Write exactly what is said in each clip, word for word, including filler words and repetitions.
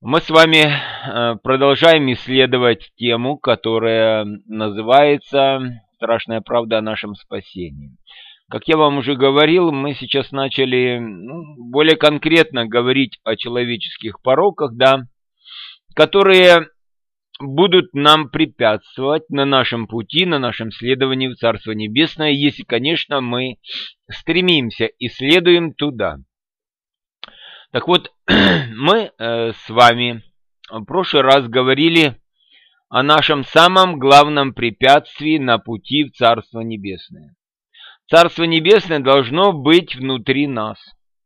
Мы с вами э, продолжаем исследовать тему, которая называется «Страшная правда о нашем спасении». Как я вам уже говорил, мы сейчас начали ну, более конкретно говорить о человеческих пороках, да, которые будут нам препятствовать на нашем пути, на нашем следовании в Царство Небесное, если, конечно, мы стремимся и следуем туда. Так вот, мы э, с вами в прошлый раз говорили о нашем самом главном препятствии на пути в Царство Небесное. Царство Небесное должно быть внутри нас.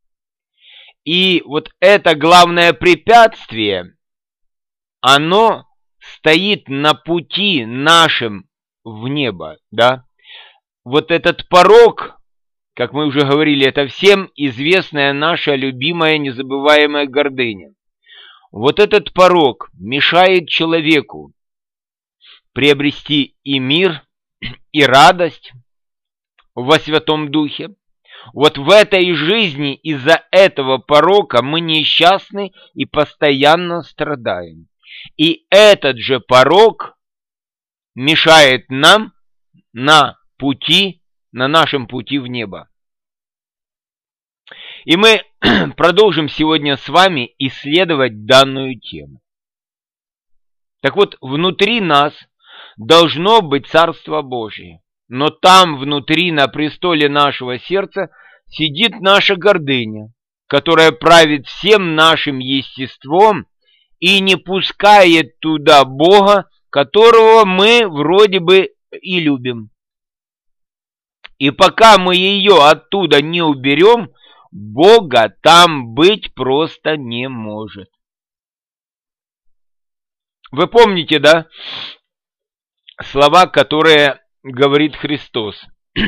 И вот это главное препятствие, оно стоит на пути нашем в небо, да? Вот этот порок, как мы уже говорили, это всем известная наша любимая незабываемая гордыня. Вот этот порок мешает человеку приобрести и мир, и радость во Святом Духе. Вот в этой жизни из-за этого порока мы несчастны и постоянно страдаем. И этот же порок мешает нам на пути, на нашем пути в небо. И мы продолжим сегодня с вами исследовать данную тему. Так вот, внутри нас должно быть Царство Божие. Но там, внутри, на престоле нашего сердца, сидит наша гордыня, которая правит всем нашим естеством и не пускает туда Бога, которого мы вроде бы и любим. И пока мы ее оттуда не уберем, Бога там быть просто не может. Вы помните, да, слова, которые говорит Христос?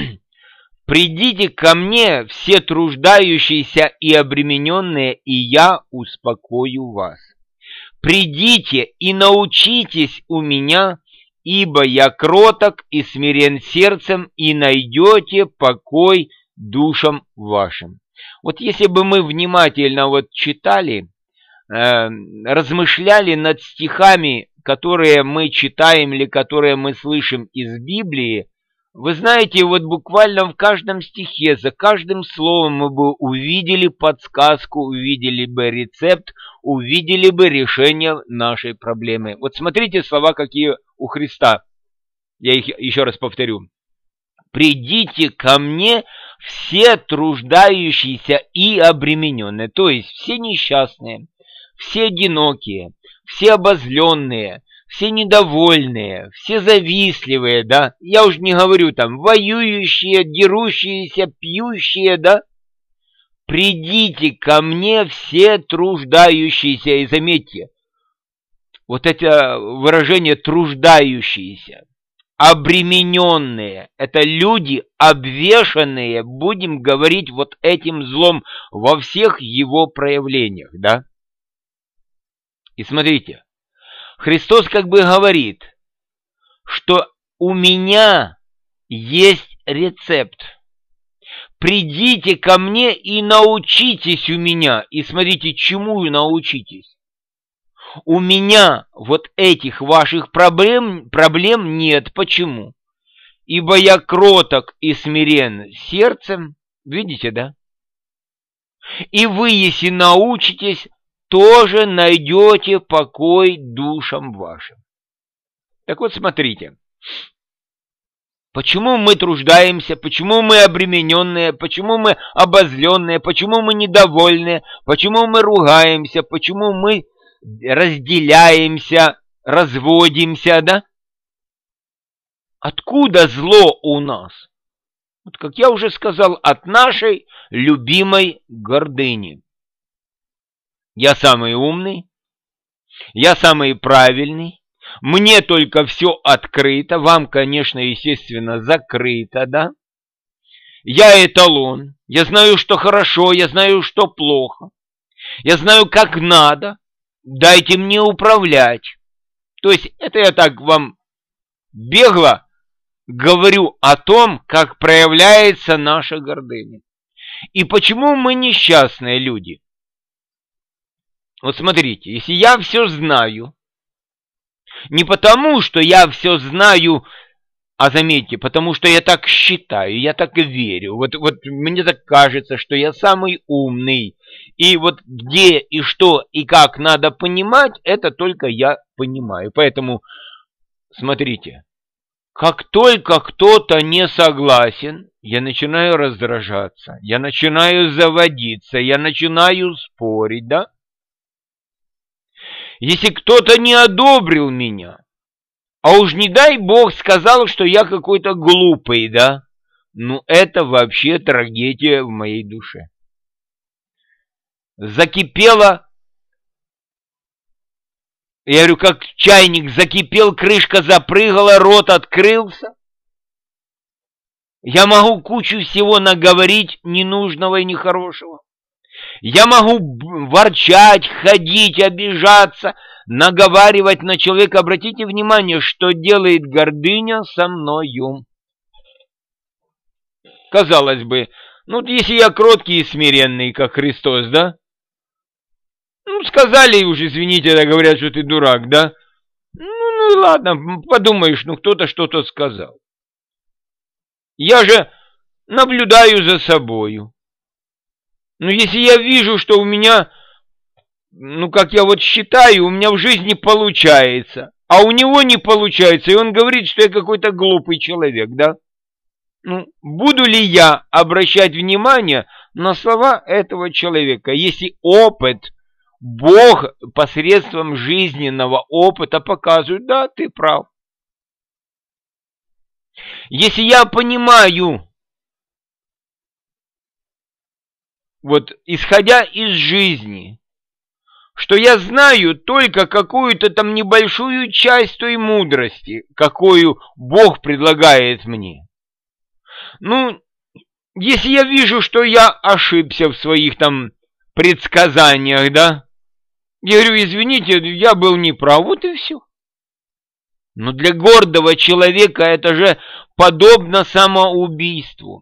«Придите ко мне, все труждающиеся и обремененные, и я успокою вас. Придите и научитесь у меня, ибо я кроток и смирен сердцем, и найдете покой душам вашим». Вот если бы мы внимательно вот читали, э, размышляли над стихами, которые мы читаем или которые мы слышим из Библии, вы знаете, вот буквально в каждом стихе, за каждым словом мы бы увидели подсказку, увидели бы рецепт, увидели бы решение нашей проблемы. Вот смотрите слова, какие у Христа. Я их еще раз повторю. «Придите ко мне, все труждающиеся и обремененные», то есть все несчастные, все одинокие, все обозленные, все недовольные, все завистливые, да, я уж не говорю там, воюющие, дерущиеся, пьющие, да, «Придите ко мне, все труждающиеся», и заметьте, вот это выражение «труждающиеся», обремененные, это люди обвешанные, будем говорить вот этим злом во всех его проявлениях, да? И смотрите, Христос как бы говорит, что у меня есть рецепт. Придите ко мне и научитесь у меня. И смотрите, чему и научитесь. У меня вот этих ваших проблем, проблем нет. Почему? Ибо я кроток и смирен сердцем. Видите, да? И вы, если научитесь, тоже найдете покой душам вашим. Так вот, смотрите. Почему мы труждаемся, почему мы обремененные, почему мы обозленные, почему мы недовольные, почему мы ругаемся, почему мы разделяемся, разводимся, да? Откуда зло у нас? Вот, как я уже сказал, от нашей любимой гордыни. Я самый умный, я самый правильный, мне только все открыто, вам, конечно, естественно, закрыто, да? Я эталон, я знаю, что хорошо, я знаю, что плохо, я знаю, как надо. Дайте мне управлять. То есть это я так вам бегло говорю о том, как проявляется наша гордыня. И почему мы несчастные люди? Вот смотрите, если я все знаю, не потому, что я все знаю, а заметьте, потому что я так считаю, я так и верю. Вот, вот мне так кажется, что я самый умный. И вот где и что и как надо понимать, это только я понимаю. Поэтому, смотрите, как только кто-то не согласен, я начинаю раздражаться, я начинаю заводиться, я начинаю спорить, да? Если кто-то не одобрил меня, а уж не дай бог сказал, что я какой-то глупый, да? Ну, это вообще трагедия в моей душе. Закипела, я говорю, как чайник закипел, крышка запрыгала, рот открылся. Я могу кучу всего наговорить ненужного и нехорошего. Я могу ворчать, ходить, обижаться, наговаривать на человека. Обратите внимание, что делает гордыня со мною. Казалось бы, ну, если я кроткий и смиренный, как Христос, да? Ну, сказали уже, извините, да, говорят, что ты дурак, да? Ну, ну и ладно, подумаешь, ну, кто-то что-то сказал. Я же наблюдаю за собою. Но если я вижу, что у меня, ну, как я вот считаю, у меня в жизни получается, а у него не получается, и он говорит, что я какой-то глупый человек, да? Ну, буду ли я обращать внимание на слова этого человека, если опыт, Бог посредством жизненного опыта показывает, да, ты прав. Если я понимаю, вот исходя из жизни, что я знаю только какую-то там небольшую часть той мудрости, какую Бог предлагает мне. Ну, если я вижу, что я ошибся в своих там предсказаниях, да, я говорю, извините, я был неправ, вот и все. Но для гордого человека это же подобно самоубийству.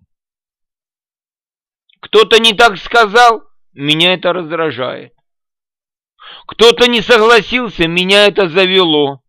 Кто-то не так сказал, меня это раздражает. Кто-то не согласился, меня это завело.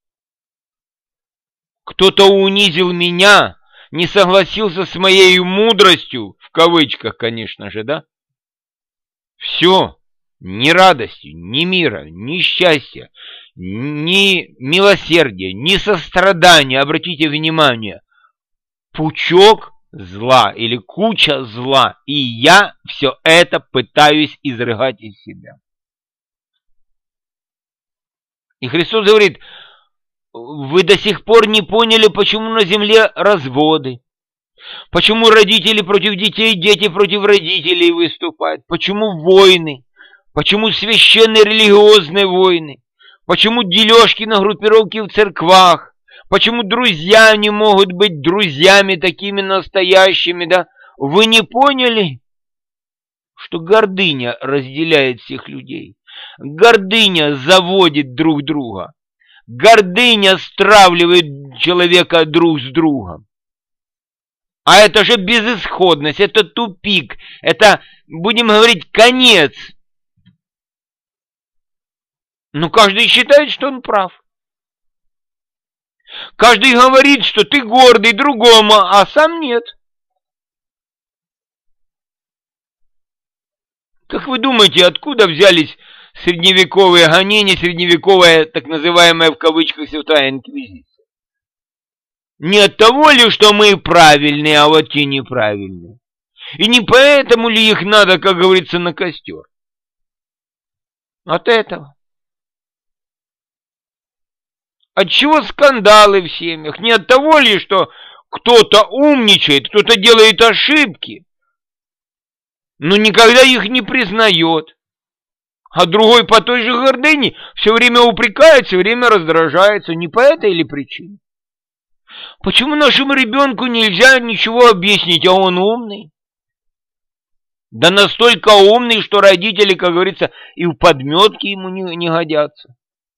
Кто-то унизил меня, не согласился с моей мудростью, в кавычках, конечно же, да? Все, ни радости, ни мира, ни счастья, ни милосердия, ни сострадания, обратите внимание, пучок зла или куча зла, и я все это пытаюсь изрыгать из себя. И Христос говорит, вы до сих пор не поняли, почему на земле разводы, почему родители против детей, дети против родителей выступают, почему войны, почему священные религиозные войны, почему дележки на группировки в церквах, почему друзья не могут быть друзьями такими настоящими, да? Вы не поняли, что гордыня разделяет всех людей? Гордыня заводит друг друга. Гордыня стравливает человека друг с другом. А это же безысходность, это тупик, это, будем говорить, конец. Но каждый считает, что он прав. Каждый говорит, что ты гордый другому, а сам нет. Как вы думаете, откуда взялись средневековые гонения, средневековая, так называемая в кавычках, святая инквизиция? Не от того ли, что мы правильные, а вот те неправильные? И не поэтому ли их надо, как говорится, на костер? От этого. Отчего скандалы в семьях? Не от того ли, что кто-то умничает, кто-то делает ошибки, но никогда их не признает, а другой по той же гордыне все время упрекает, все время раздражается. Не по этой ли причине? Почему нашему ребенку нельзя ничего объяснить, а он умный? Да настолько умный, что родители, как говорится, и в подметке ему не, не годятся.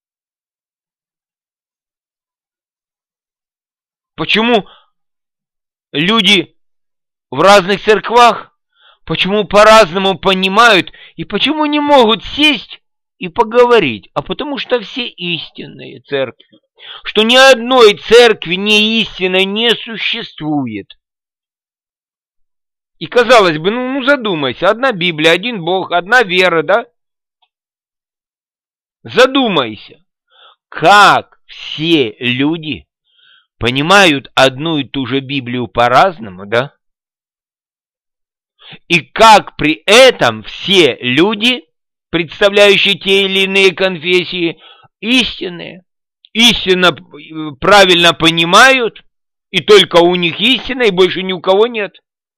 Почему люди в разных церквах, почему по-разному понимают, и почему не могут сесть и поговорить, а потому что все истинные церкви, что ни одной церкви не истинной не существует. И казалось бы, ну, ну задумайся, одна Библия, один Бог, одна вера, да? Задумайся, как все люди понимают одну и ту же Библию по-разному, да? И как при этом все люди, представляющие те или иные конфессии, истинные, истинно правильно понимают, и только у них истина, и больше ни у кого нет.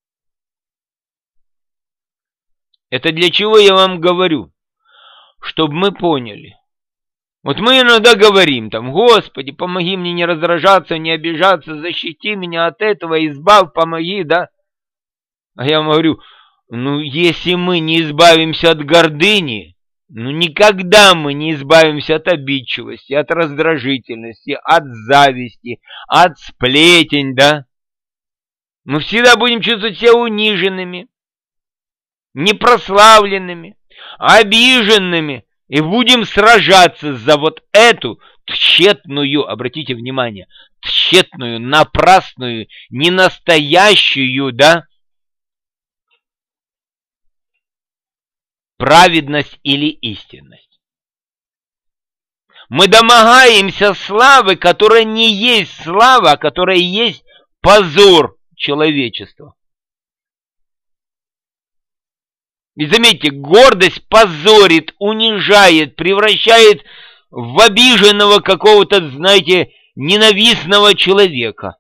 Это для чего я вам говорю? Чтобы мы поняли. Вот мы иногда говорим там: Господи, помоги мне не раздражаться, не обижаться, защити меня от этого, избавь, помоги, да? А я вам говорю, ну если мы не избавимся от гордыни, ну никогда мы не избавимся от обидчивости, от раздражительности, от зависти, от сплетен, да? Мы всегда будем чувствовать себя униженными, непрославленными, обиженными, и будем сражаться за вот эту тщетную, обратите внимание, тщетную, напрасную, ненастоящую, да, праведность или истинность. Мы домогаемся славы, которая не есть слава, а которая есть позор человечества. И заметьте, гордость позорит, унижает, превращает в обиженного какого-то, знаете, ненавистного человека.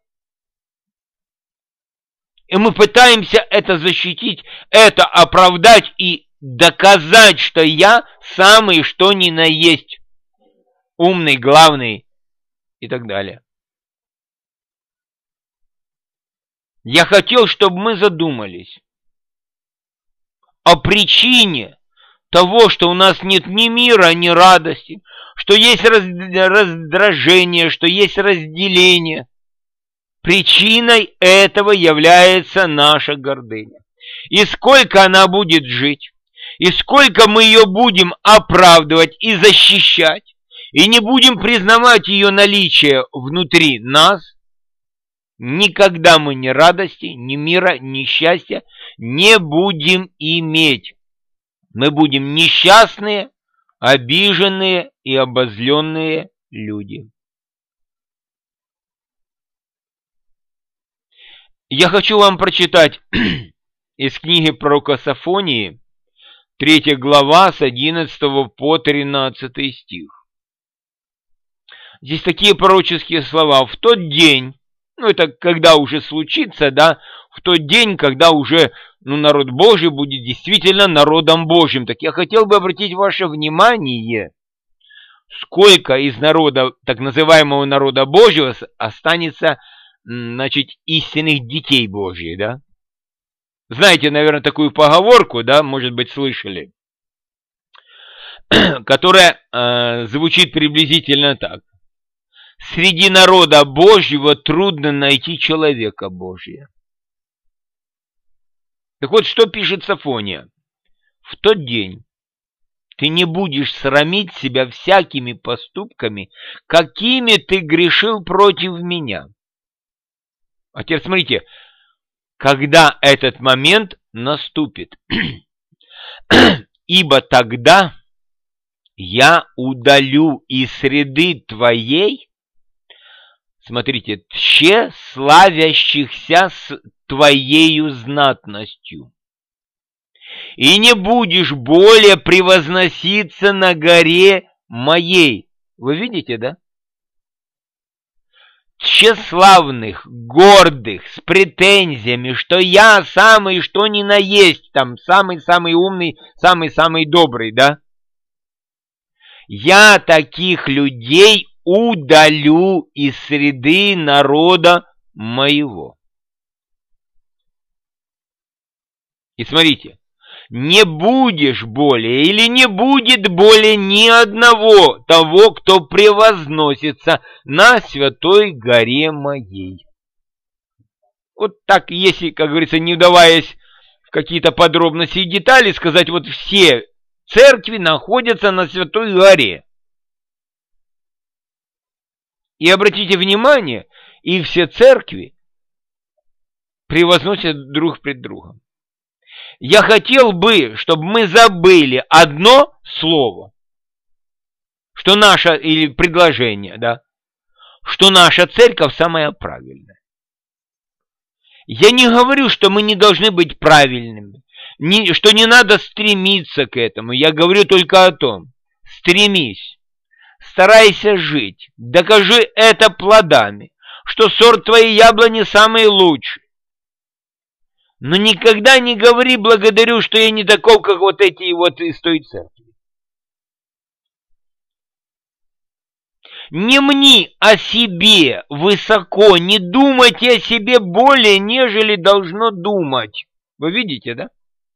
И мы пытаемся это защитить, это оправдать и доказать, что я самый что ни на есть, умный, главный и так далее. Я хотел, чтобы мы задумались о причине того, что у нас нет ни мира, ни радости, что есть раздражение, что есть разделение. Причиной этого является наша гордыня. И сколько она будет жить, и сколько мы ее будем оправдывать и защищать, и не будем признавать ее наличие внутри нас, никогда мы ни радости, ни мира, ни счастья не будем иметь. Мы будем несчастные, обиженные и обозленные люди. Я хочу вам прочитать из книги пророка Софонии, третья глава, с одиннадцатого по тринадцатый стих. Здесь такие пророческие слова. В тот день, ну это когда уже случится, да, в тот день, когда уже, ну, народ Божий будет действительно народом Божьим. Так я хотел бы обратить ваше внимание, сколько из народа, так называемого народа Божьего, останется, значит, истинных детей Божьих, да? Знаете, наверное, такую поговорку, да, может быть, слышали, которая э, звучит приблизительно так. Среди народа Божьего трудно найти человека Божия. Так вот, что пишет Софония? В тот день ты не будешь срамить себя всякими поступками, какими ты грешил против меня. А теперь смотрите, когда этот момент наступит. Ибо тогда я удалю из среды твоей, смотрите, тщеславящихся с твоею знатностью, и не будешь более превозноситься на горе моей. Вы видите, да? Тщеславных, гордых, с претензиями, что я самый, что ни на есть, там, самый-самый умный, самый-самый добрый, да? Я таких людей удалю из среды народа моего. И смотрите, не будешь более или не будет более ни одного того, кто превозносится на святой горе моей. Вот так, если, как говорится, не вдаваясь в какие-то подробности и детали, сказать, вот все церкви находятся на Святой горе. И обратите внимание, и все церкви превозносят друг пред другом. Я хотел бы, чтобы мы забыли одно слово, что наша, или предложение, да, что наша церковь самая правильная. Я не говорю, что мы не должны быть правильными, не, что не надо стремиться к этому. Я говорю только о том, стремись, старайся жить, докажи это плодами, что сорт твоей яблони самый лучший. Но никогда не говори благодарю, что я не таков, как вот эти вот из той церкви. Не мни о себе высоко, не думайте о себе более, нежели должно думать. Вы видите, да?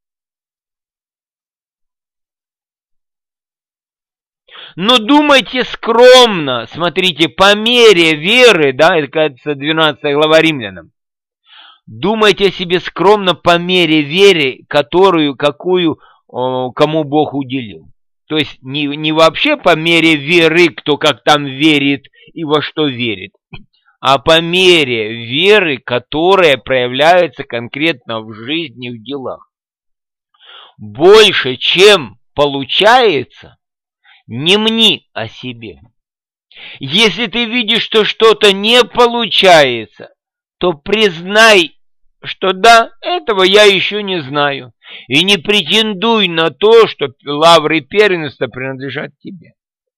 Но думайте скромно, смотрите, по мере веры, да, это, кажется, двенадцатая глава Римлянам. Думайте о себе скромно по мере веры, которую, какую о, кому Бог уделил. То есть не, не вообще по мере веры, кто как там верит и во что верит, а по мере веры, которая проявляется конкретно в жизни, в делах. Больше, чем получается, не мни о себе. Если ты видишь, что что-то не получается, то признай, что да, этого я еще не знаю. И не претендуй на то, что лавры первенства принадлежат тебе.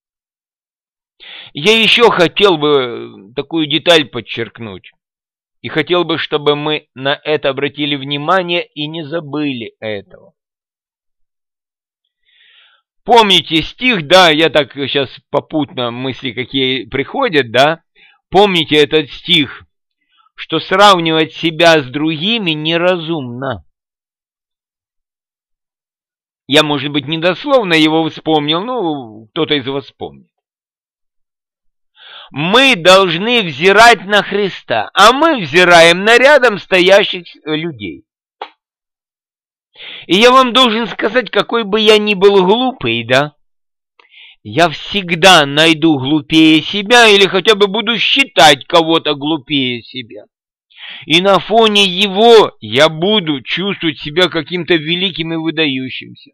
Я еще хотел бы такую деталь подчеркнуть. И хотел бы, чтобы мы на это обратили внимание и не забыли этого. Помните стих, да, я так сейчас попутно мысли какие приходят, да. Помните этот стих, что сравнивать себя с другими неразумно. Я, может быть, недословно его вспомнил, ну, кто-то из вас вспомнит. Мы должны взирать на Христа, а мы взираем на рядом стоящих людей. И я вам должен сказать, какой бы я ни был глупый, да, я всегда найду глупее себя или хотя бы буду считать кого-то глупее себя. И на фоне его я буду чувствовать себя каким-то великим и выдающимся.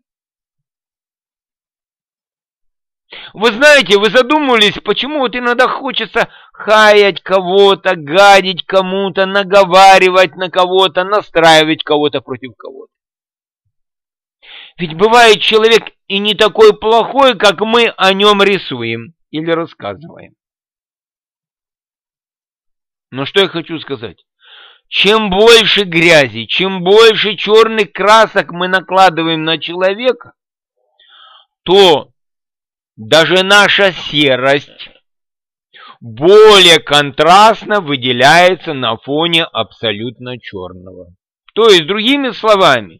Вы знаете, вы задумывались, почему вот иногда хочется хаять кого-то, гадить кому-то, наговаривать на кого-то, настраивать кого-то против кого-то. Ведь бывает человек и не такой плохой, как мы о нем рисуем или рассказываем. Но что я хочу сказать? Чем больше грязи, чем больше черных красок мы накладываем на человека, то даже наша серость более контрастно выделяется на фоне абсолютно черного. То есть, другими словами,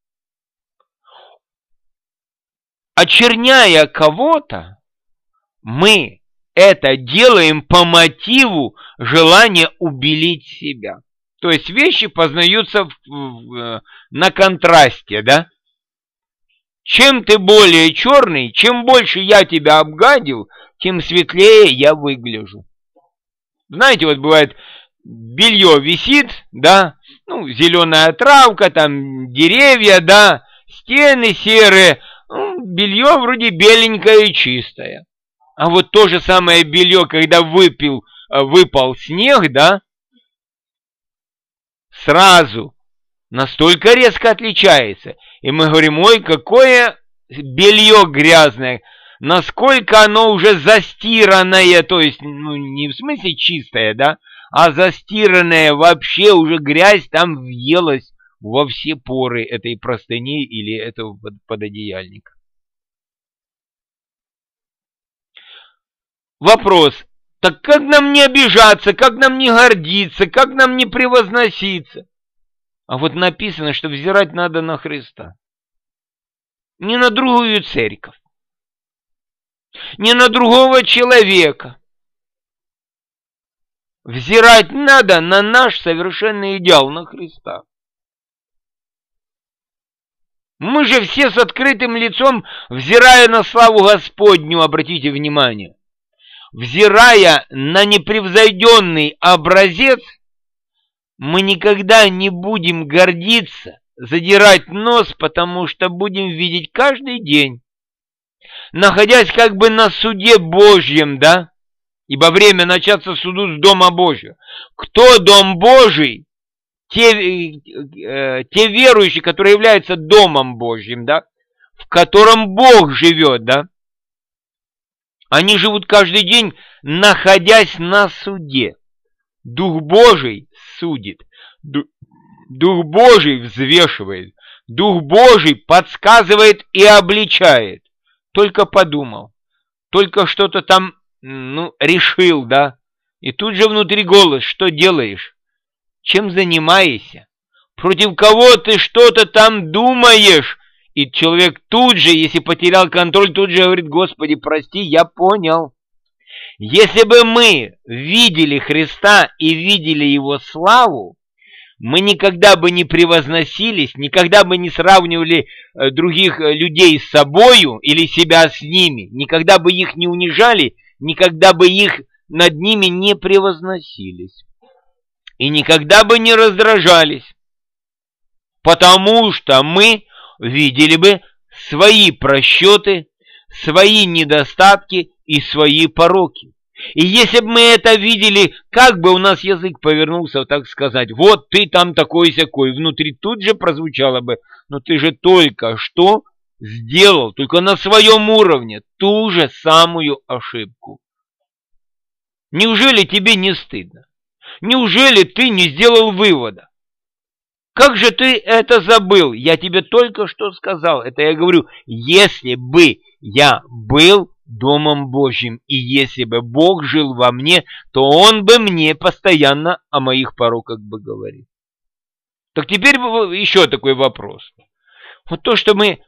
очерняя кого-то, мы это делаем по мотиву желания убелить себя. То есть вещи познаются в, в, на контрасте, да? Чем ты более черный, чем больше я тебя обгадил, тем светлее я выгляжу. Знаете, вот бывает, белье висит, да, ну, зеленая травка, там деревья, да, стены серые, ну, белье вроде беленькое и чистое. А вот то же самое белье, когда выпил, выпал снег, да, сразу настолько резко отличается. И мы говорим, ой, какое белье грязное, насколько оно уже застиранное, то есть, ну, не в смысле чистое, да, а застиранное, вообще уже грязь там въелась во все поры этой простыни или этого пододеяльника. Вопрос, так как нам не обижаться, как нам не гордиться, как нам не превозноситься? А вот написано, что взирать надо на Христа. Не на другую церковь. Не на другого человека. Взирать надо на наш совершенный идеал, на Христа. Мы же все с открытым лицом, взирая на славу Господню, обратите внимание, взирая на непревзойденный образец, мы никогда не будем гордиться, задирать нос, потому что будем видеть каждый день, находясь как бы на суде Божьем, да? Ибо время начаться суду с Дома Божьего. Кто Дом Божий? Те, э, те верующие, которые являются Домом Божьим, да? В котором Бог живет, да? Они живут каждый день, находясь на суде. Дух Божий судит. Дух Божий взвешивает. Дух Божий подсказывает и обличает. Только подумал. Только что-то там, ну, решил, да? И тут же внутри голос: что делаешь? Чем занимаешься? Против кого ты что-то там думаешь? И человек тут же, если потерял контроль, тут же говорит: Господи, прости, я понял. Если бы мы видели Христа и видели Его славу, мы никогда бы не превозносились, никогда бы не сравнивали других людей с собою или себя с ними, никогда бы их не унижали, никогда бы их над ними не превозносились. И никогда бы не раздражались, потому что мы видели бы свои просчеты, свои недостатки и свои пороки. И если бы мы это видели, как бы у нас язык повернулся, так сказать: вот ты там такой-сякой, внутри тут же прозвучало бы: но ты же только что сделал, только на своем уровне, ту же самую ошибку. Неужели тебе не стыдно? Неужели ты не сделал вывода? Как же ты это забыл? Я тебе только что сказал. Это я говорю, если бы я был Домом Божьим, и если бы Бог жил во мне, то Он бы мне постоянно о моих пороках бы говорил. Так теперь еще такой вопрос. Вот то, что мы,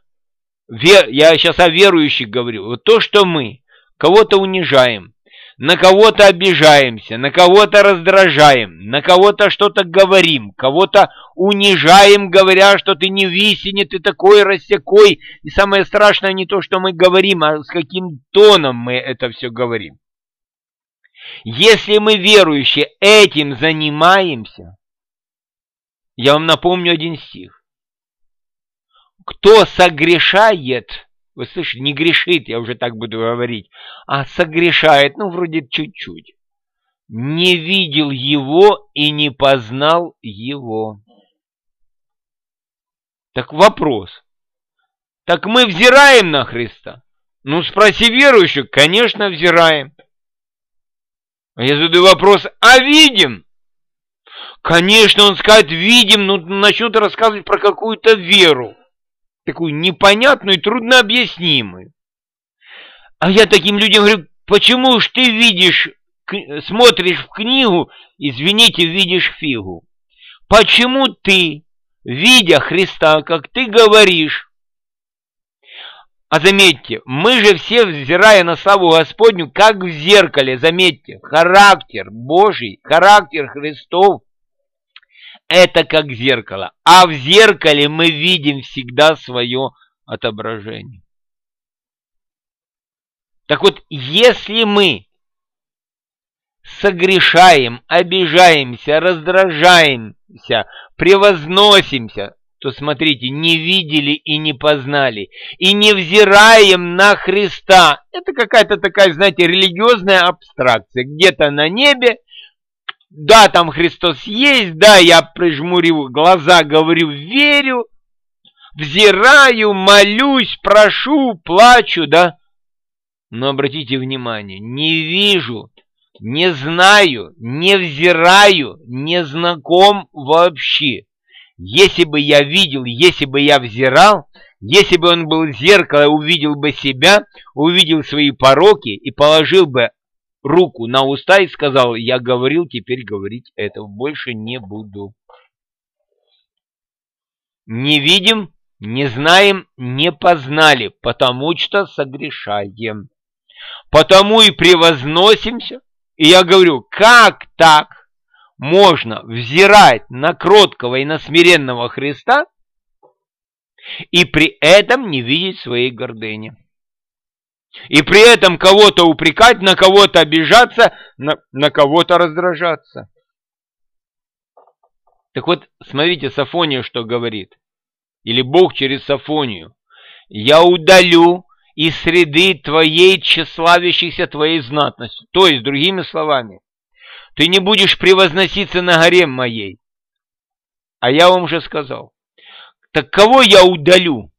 я сейчас о верующих говорю, вот то, что мы кого-то унижаем, на кого-то обижаемся, на кого-то раздражаем, на кого-то что-то говорим, кого-то унижаем, говоря, что ты не висени, ты такой рассякой. И самое страшное не то, что мы говорим, а с каким тоном мы это все говорим. Если мы, верующие, этим занимаемся, я вам напомню один стих. Кто согрешает... Вы слышите, не грешит, я уже так буду говорить, а согрешает, ну, вроде чуть-чуть. Не видел его и не познал его. Так вопрос. Так мы взираем на Христа? Ну, спроси верующих, конечно, взираем. А я задаю вопрос: а видим? Конечно, он скажет: видим, но начнут рассказывать про какую-то веру. Такую непонятную и труднообъяснимую. А я таким людям говорю: почему ж ты видишь, смотришь в книгу, извините, видишь фигу? Почему ты, видя Христа, как ты говоришь? А заметьте, мы же все, взирая на славу Господню, как в зеркале, заметьте, характер Божий, характер Христов, это как зеркало. А в зеркале мы видим всегда свое отображение. Так вот, если мы согрешаем, обижаемся, раздражаемся, превозносимся, то, смотрите, не видели и не познали, и не взираем на Христа. Это какая-то такая, знаете, религиозная абстракция. Где-то на небе, да, там Христос есть, да, я прижмурю глаза, говорю, верю, взираю, молюсь, прошу, плачу, да. Но обратите внимание, не вижу, не знаю, не взираю, не знаком вообще. Если бы я видел, если бы я взирал, если бы он был зеркало, увидел бы себя, увидел свои пороки и положил бы руку на уста и сказал: я говорил, теперь говорить этого больше не буду. Не видим, не знаем, не познали, потому что согрешаем. Потому и превозносимся. И я говорю, как так можно взирать на кроткого и на смиренного Христа и при этом не видеть своей гордыни. И при этом кого-то упрекать, на кого-то обижаться, на, на кого-то раздражаться. Так вот, смотрите, Софония что говорит. Или Бог через Софонию. «Я удалю из среды твоей тщеславящихся твоей знатностью». То есть, другими словами, ты не будешь превозноситься на горе моей. А я вам уже сказал. Так кого я удалю?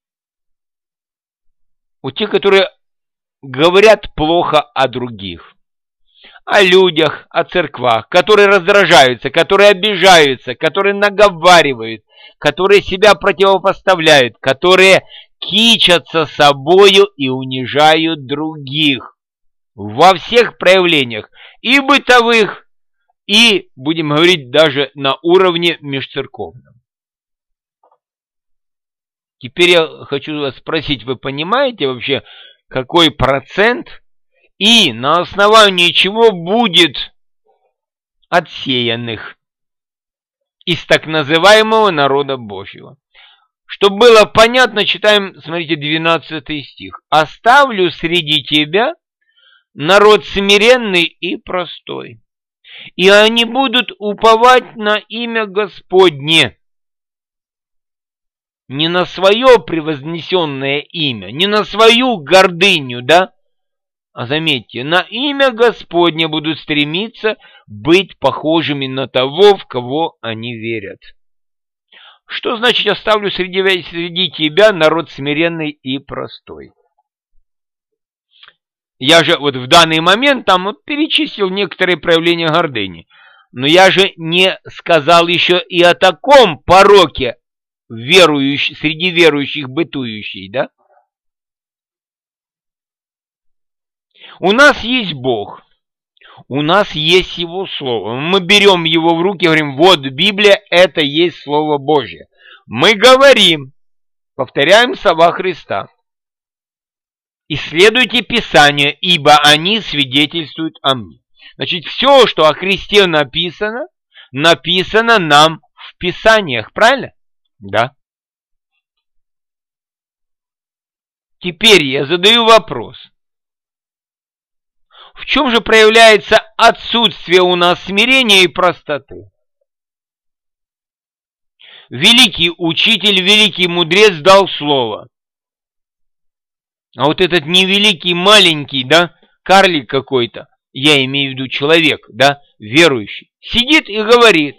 У тех, которые говорят плохо о других. О людях, о церквах, которые раздражаются, которые обижаются, которые наговаривают, которые себя противопоставляют, которые кичатся собою и унижают других. Во всех проявлениях, и бытовых, и, будем говорить, даже на уровне межцерковном. Теперь я хочу вас спросить, вы понимаете вообще, какой процент и на основании чего будет отсеянных из так называемого народа Божьего? Чтобы было понятно, читаем, смотрите, двенадцатый стих. «Оставлю среди тебя народ смиренный и простой, и они будут уповать на имя Господне». Не на свое превознесенное имя, не на свою гордыню, да? А заметьте, на имя Господне будут стремиться быть похожими на того, в кого они верят. Что значит «оставлю среди, среди тебя народ смиренный и простой»? Я же вот в данный момент там вот перечислил некоторые проявления гордыни. Но я же не сказал еще и о таком пороке, верующий, среди верующих бытующий, да? У нас есть Бог, у нас есть Его Слово. Мы берем Его в руки и говорим, вот Библия, это есть Слово Божье. Мы говорим, повторяем слова Христа. Исследуйте Писание, ибо они свидетельствуют о мне. Значит, все, что о Христе написано, написано нам в Писаниях, правильно? Да. Теперь я задаю вопрос. В чем же проявляется отсутствие у нас смирения и простоты? Великий учитель, великий мудрец дал слово. А вот этот невеликий, маленький, да, карлик какой-то, я имею в виду человек, да, верующий, сидит и говорит.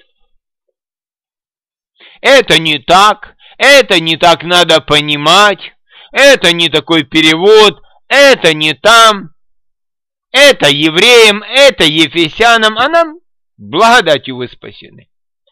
Это не так, это не так надо понимать, это не такой перевод, это не там, это евреям, это ефесянам, а нам благодатью вы спасены.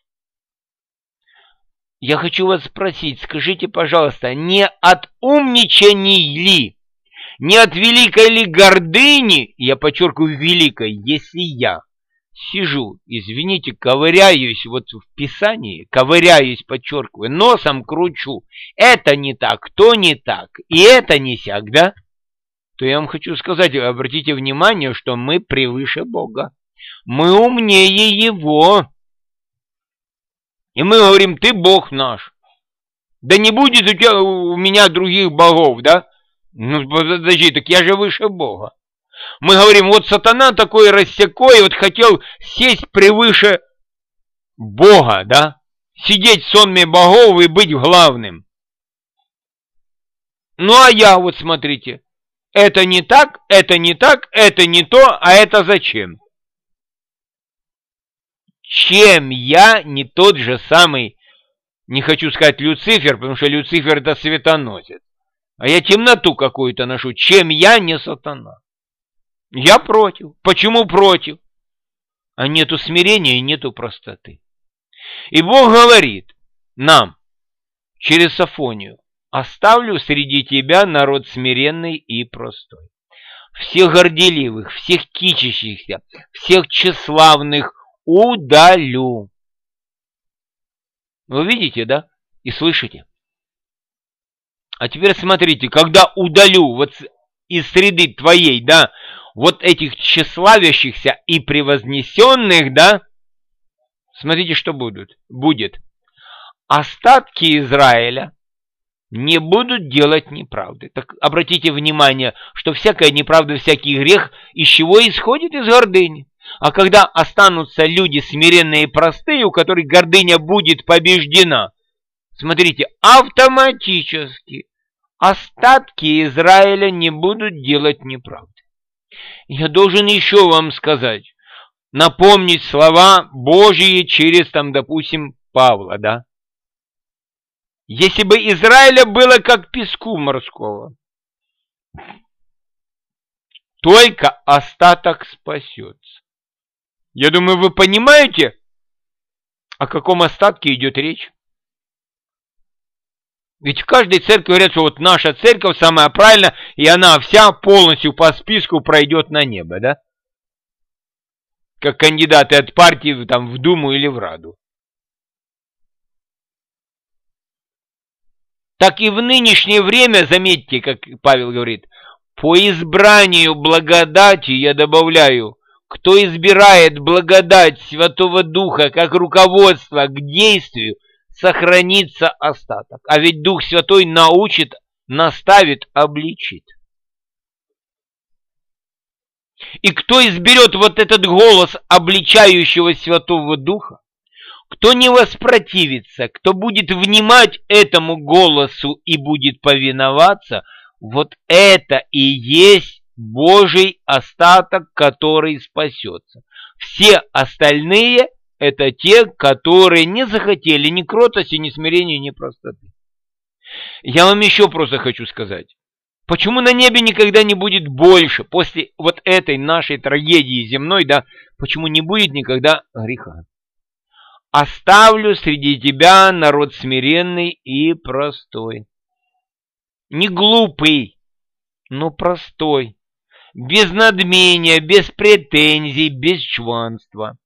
Я хочу вас спросить, скажите, пожалуйста, не от умничаний ли, не от великой ли гордыни, я подчеркиваю великой, если я сижу, извините, ковыряюсь вот в Писании, ковыряюсь, подчеркиваю, носом кручу, это не так, то не так, и это не сяк, да? То я вам хочу сказать, обратите внимание, что мы превыше Бога, мы умнее Его. И мы говорим, ты Бог наш. Да не будет у тебя, у меня других богов, да? Ну, подожди, так я же выше Бога. Мы говорим, вот сатана такой рассекой, вот хотел сесть превыше Бога, да? Сидеть в сонме богов и быть главным. Ну, а я, вот смотрите, это не так, это не так, это не то, а это зачем? Чем я не тот же самый, не хочу сказать Люцифер, потому что Люцифер это светоносец, а я темноту какую-то ношу. Чем я не сатана? Я против. Почему против? А нету смирения и нету простоты. И Бог говорит нам через Софонию, оставлю среди тебя народ смиренный и простой. Всех горделивых, всех кичащихся, всех тщеславных удалю. Вы видите, да? И слышите? А теперь смотрите, когда удалю вот из среды твоей, да, вот этих тщеславящихся и превознесенных, да, смотрите, что будут, будет. Остатки Израиля не будут делать неправды. Так обратите внимание, что всякая неправда, всякий грех из чего исходит? Из гордыни. А когда останутся люди смиренные и простые, у которых гордыня будет побеждена, смотрите, автоматически остатки Израиля не будут делать неправды. Я должен еще вам сказать, напомнить слова Божьи через, там, допустим, Павла, да? Если бы Израиля было как песку морского, только остаток спасется. Я думаю, вы понимаете, о каком остатке идет речь? Ведь в каждой церкви говорят, что вот наша церковь самая правильная, и она вся полностью по списку пройдет на небо, да? Как кандидаты от партии там, в Думу или в Раду. Так и в нынешнее время, заметьте, как Павел говорит, по избранию благодати, я добавляю, кто избирает благодать Святого Духа как руководство к действию, сохранится остаток. А ведь Дух Святой научит, наставит, обличит. И кто изберет вот этот голос обличающего Святого Духа, кто не воспротивится, кто будет внимать этому голосу и будет повиноваться, вот это и есть Божий остаток, который спасется. Все остальные – это те, которые не захотели ни кротости, ни смирения, ни простоты. Я вам еще просто хочу сказать. Почему на небе никогда не будет больше, после вот этой нашей трагедии земной, да, почему не будет никогда греха? Оставлю среди тебя народ смиренный и простой. Не глупый, но простой. Без надмения, без претензий, без чванства.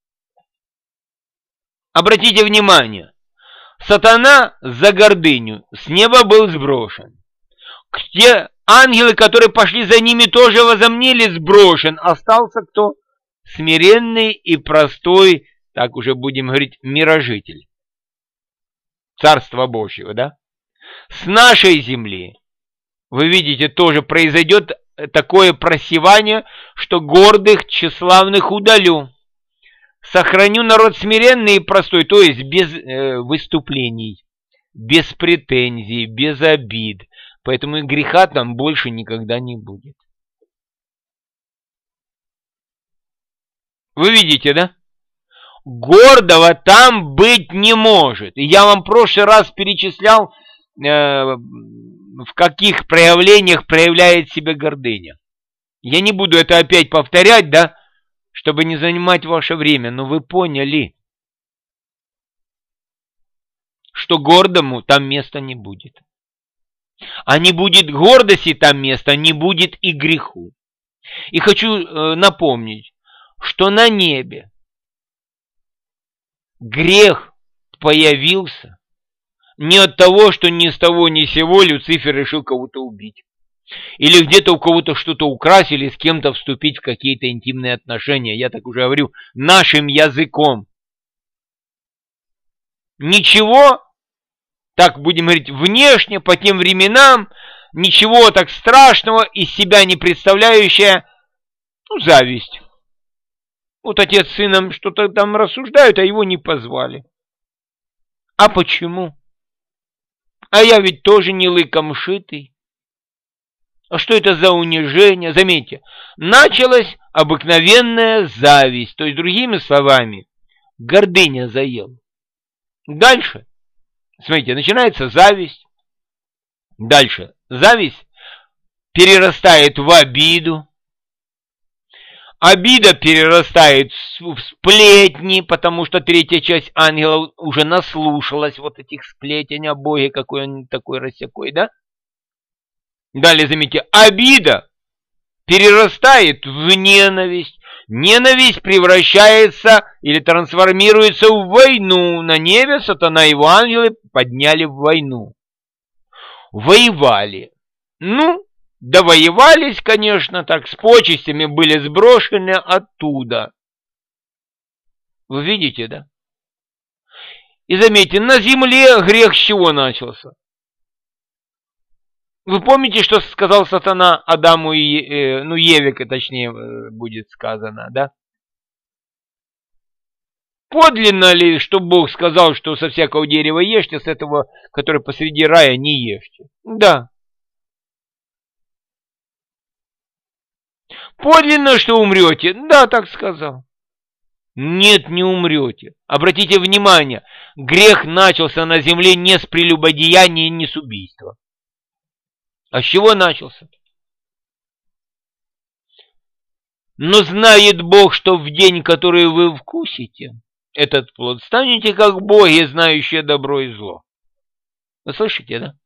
Обратите внимание, сатана за гордыню с неба был сброшен. Те ангелы, которые пошли за ними, тоже возомнили, сброшен. Остался кто? Смиренный и простой, так уже будем говорить, мирожитель. Царства Божьего, да? С нашей земли, вы видите, тоже произойдет такое просевание, что гордых, тщеславных удалю. Сохраню народ смиренный и простой, то есть без э, выступлений, без претензий, без обид. Поэтому и греха там больше никогда не будет. Вы видите, да? Гордого там быть не может. И я вам в прошлый раз перечислял, э, в каких проявлениях проявляет себя гордыня. Я не буду это опять повторять, да, чтобы не занимать ваше время, но вы поняли, что гордому там места не будет. А не будет гордости там места, не будет и греху. И хочу э, напомнить, что на небе грех появился не от того, что ни с того ни с сего Люцифер решил кого-то убить. Или где-то у кого-то что-то украсть, или с кем-то вступить в какие-то интимные отношения. Я так уже говорю, нашим языком. Ничего, так будем говорить, внешне, по тем временам, ничего так страшного, из себя не представляющая, ну, зависть. Вот отец с сыном что-то там рассуждают, а его не позвали. А почему? А я ведь тоже не лыком шитый. А что это за унижение? Заметьте, началась обыкновенная зависть. То есть, другими словами, гордыня заела. Дальше, смотрите, начинается зависть. Дальше, зависть перерастает в обиду. Обида перерастает в сплетни, потому что третья часть ангелов уже наслушалась вот этих сплетен о Боге, какой он такой рассякой, да? Далее, заметьте, обида перерастает в ненависть. Ненависть превращается или трансформируется в войну. На небе сатана и его ангелы подняли в войну. Воевали. Ну, довоевались, конечно, так, с почестями были сброшены оттуда. Вы видите, да? И заметьте, на земле грех с чего начался? Вы помните, что сказал сатана Адаму и, э, ну, Еве, точнее, э, будет сказано, да? Подлинно ли, что Бог сказал, что со всякого дерева ешьте, с этого, которое посреди рая, не ешьте? Да. Подлинно, что умрете? Да, так сказал. Нет, не умрете. Обратите внимание, грех начался на земле не с прелюбодеяния, не с убийства. А с чего начался? Но знает Бог, что в день, который вы вкусите этот плод, станете как боги, знающие добро и зло. Вы слышите, да?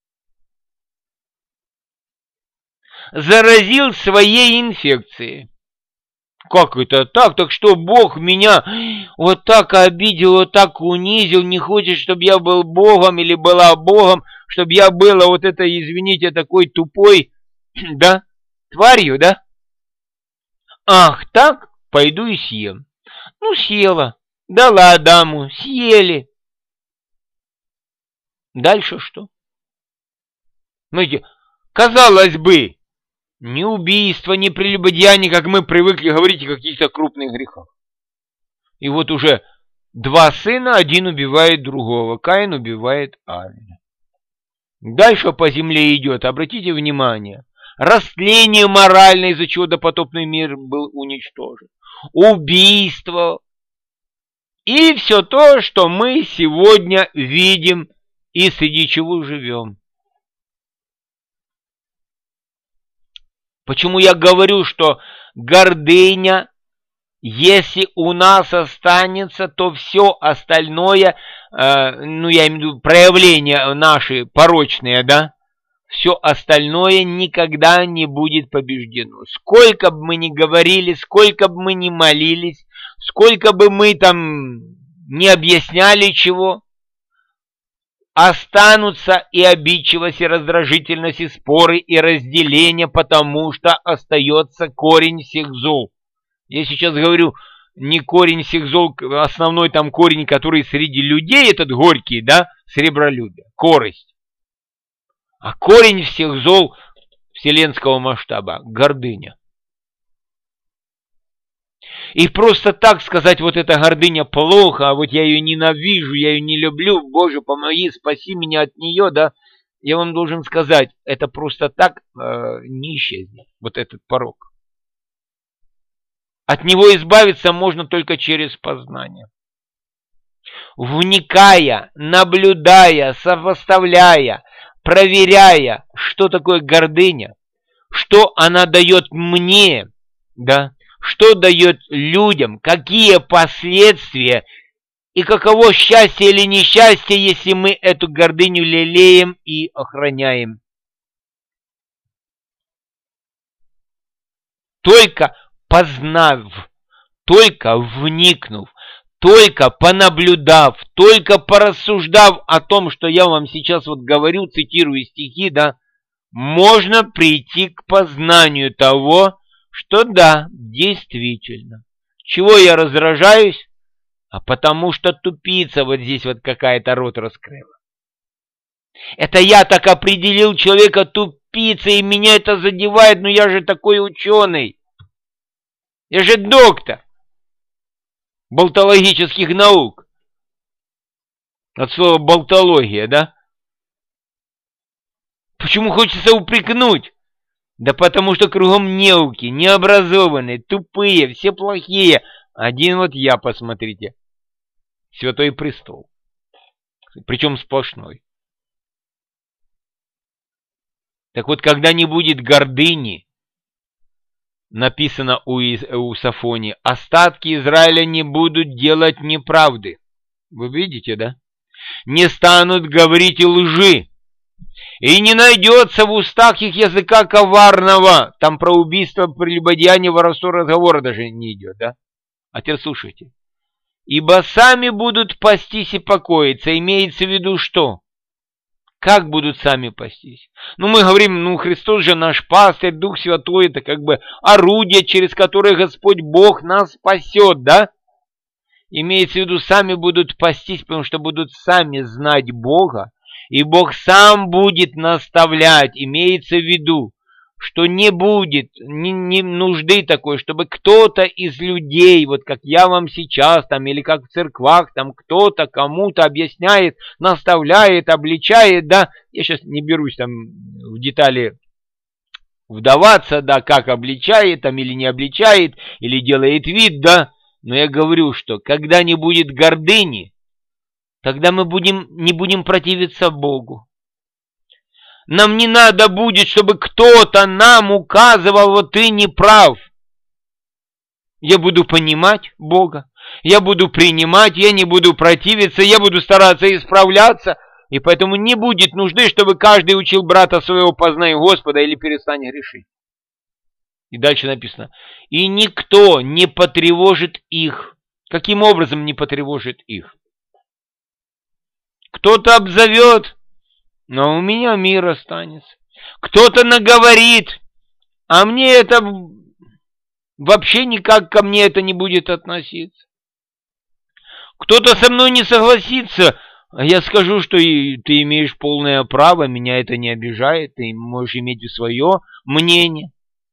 Заразил своей инфекцией. Как это так? Так что Бог меня вот так обидел, вот так унизил, не хочет, чтобы я был Богом или была Богом, чтобы я была вот это, извините, такой тупой, да, тварью, да? Ах, так? Пойду и съем. Ну, съела. Дала Адаму, съели. Дальше что? Знаете, казалось бы, ни убийство, ни прелюбодеяние, как мы привыкли говорить, о каких-то крупных грехах. И вот уже два сына, один убивает другого. Каин убивает Авеля. Дальше по земле идет, обратите внимание, растление моральное, из-за чего допотопный мир был уничтожен. Убийство. И все то, что мы сегодня видим и среди чего живем. Почему я говорю, что гордыня, если у нас останется, то все остальное, э, ну я имею в виду проявления наши порочные, да, все остальное никогда не будет побеждено. Сколько бы мы ни говорили, сколько бы мы ни молились, сколько бы мы там не объясняли чего, останутся и обидчивость, и раздражительность, и споры, и разделение, потому что остается корень всех зол. Я сейчас говорю не корень всех зол, основной там корень, который среди людей, этот горький, да, сребролюбие, корость. А корень всех зол вселенского масштаба – гордыня. И просто так сказать, вот эта гордыня плохо, а вот я ее ненавижу, я ее не люблю, Боже, помоги, спаси меня от нее, да, я вам должен сказать, это просто так э, не исчезнет, вот этот порок. От него избавиться можно только через познание. Вникая, наблюдая, сопоставляя, проверяя, что такое гордыня, что она дает мне, да, что дает людям, какие последствия и каково счастье или несчастье, если мы эту гордыню лелеем и охраняем. Только познав, только вникнув, только понаблюдав, только порассуждав о том, что я вам сейчас вот говорю, цитирую стихи, да, можно прийти к познанию того, что да, действительно. Чего я раздражаюсь? А потому что тупица вот здесь вот какая-то рот раскрыла. Это я так определил человека тупицей, и меня это задевает, но я же такой ученый. Я же доктор болтологических наук. От слова болтология, да? Почему хочется упрекнуть? Да потому что кругом неуки, необразованные, тупые, все плохие. Один вот я, посмотрите. Святой престол. Причем сплошной. Так вот, когда не будет гордыни, написано у, у Сафонии, остатки Израиля не будут делать неправды. Вы видите, да? Не станут говорить лжи. И не найдется в устах их языка коварного. Там про убийство, прелюбодеяние, воровство, разговора даже не идет, да? А теперь слушайте. Ибо сами будут пастись и покоиться. Имеется в виду что? Как будут сами пастись? Ну, мы говорим, ну, Христос же наш пастырь, Дух Святой, это как бы орудие, через которое Господь Бог нас спасет, да? Имеется в виду, сами будут пастись, потому что будут сами знать Бога, И Бог сам будет наставлять, имеется в виду, что не будет ни, ни нужды такой, чтобы кто-то из людей, вот как я вам сейчас, там, или как в церквах, там кто-то кому-то объясняет, наставляет, обличает, да, я сейчас не берусь там в детали вдаваться, да, как обличает, там, или не обличает, или делает вид, да, но я говорю, что когда не будет гордыни, тогда мы будем, не будем противиться Богу. Нам не надо будет, чтобы кто-то нам указывал, вот ты не прав. Я буду понимать Бога, я буду принимать, я не буду противиться, я буду стараться исправляться, и поэтому не будет нужды, чтобы каждый учил брата своего, познай Господа или перестань грешить. И дальше написано, и никто не потревожит их. Каким образом не потревожит их? Кто-то обзовет, но у меня мир останется. Кто-то наговорит, а мне это вообще никак ко мне это не будет относиться. Кто-то со мной не согласится, а я скажу, что и ты имеешь полное право, меня это не обижает, ты можешь иметь свое мнение.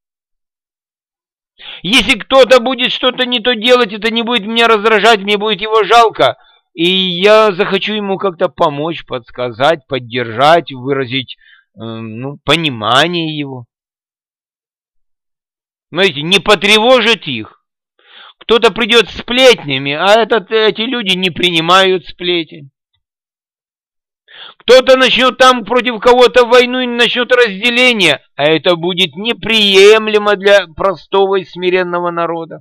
Если кто-то будет что-то не то делать, это не будет меня раздражать, мне будет его жалко. И я захочу ему как-то помочь, подсказать, поддержать, выразить э, ну, понимание его. Смотрите, не потревожит их. Кто-то придет с сплетнями, а этот, эти люди не принимают сплетен. Кто-то начнет там против кого-то войну и начнет разделение, а это будет неприемлемо для простого и смиренного народа.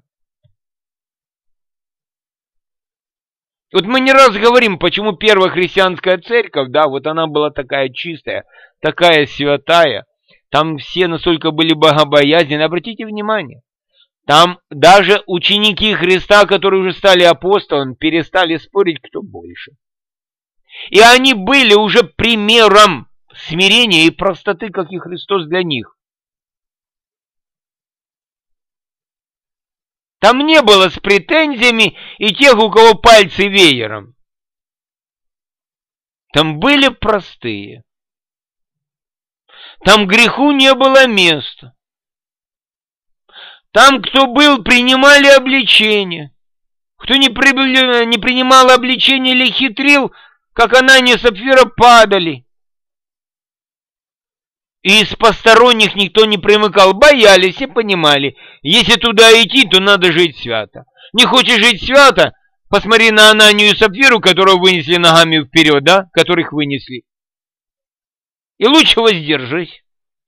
Вот мы не раз говорим, почему первая христианская церковь, да, вот она была такая чистая, такая святая, там все настолько были богобоязненны. Обратите внимание, там даже ученики Христа, которые уже стали апостолами, перестали спорить, кто больше. И они были уже примером смирения и простоты, как и Христос для них. Там не было с претензиями и тех, у кого пальцы веером. Там были простые. Там греху не было места. Там, кто был, принимали обличение. Кто не, при... не принимал обличение или хитрил, как Анания и Сапфира, падали. И из посторонних никто не примыкал, боялись и понимали, если туда идти, то надо жить свято. Не хочешь жить свято, посмотри на Ананию и Сапфиру, которую вынесли ногами вперед, да, которых вынесли. И лучше воздержись.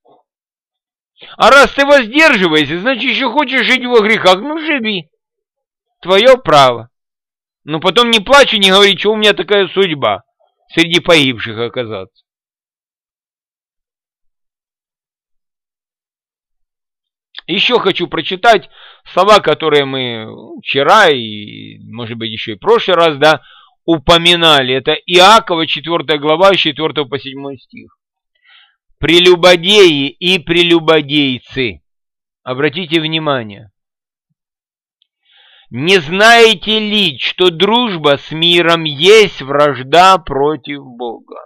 А раз ты воздерживаешься, значит, еще хочешь жить во грехах, ну живи. Твое право. Но потом не плачь и не говори, что у меня такая судьба среди погибших оказаться. Еще хочу прочитать слова, которые мы вчера и, может быть, еще и в прошлый раз, да, упоминали. Это Иакова, четвёртая глава, с четвёртого по седьмой стих. Прелюбодеи и прелюбодейцы. Обратите внимание. Не знаете ли, что дружба с миром есть вражда против Бога?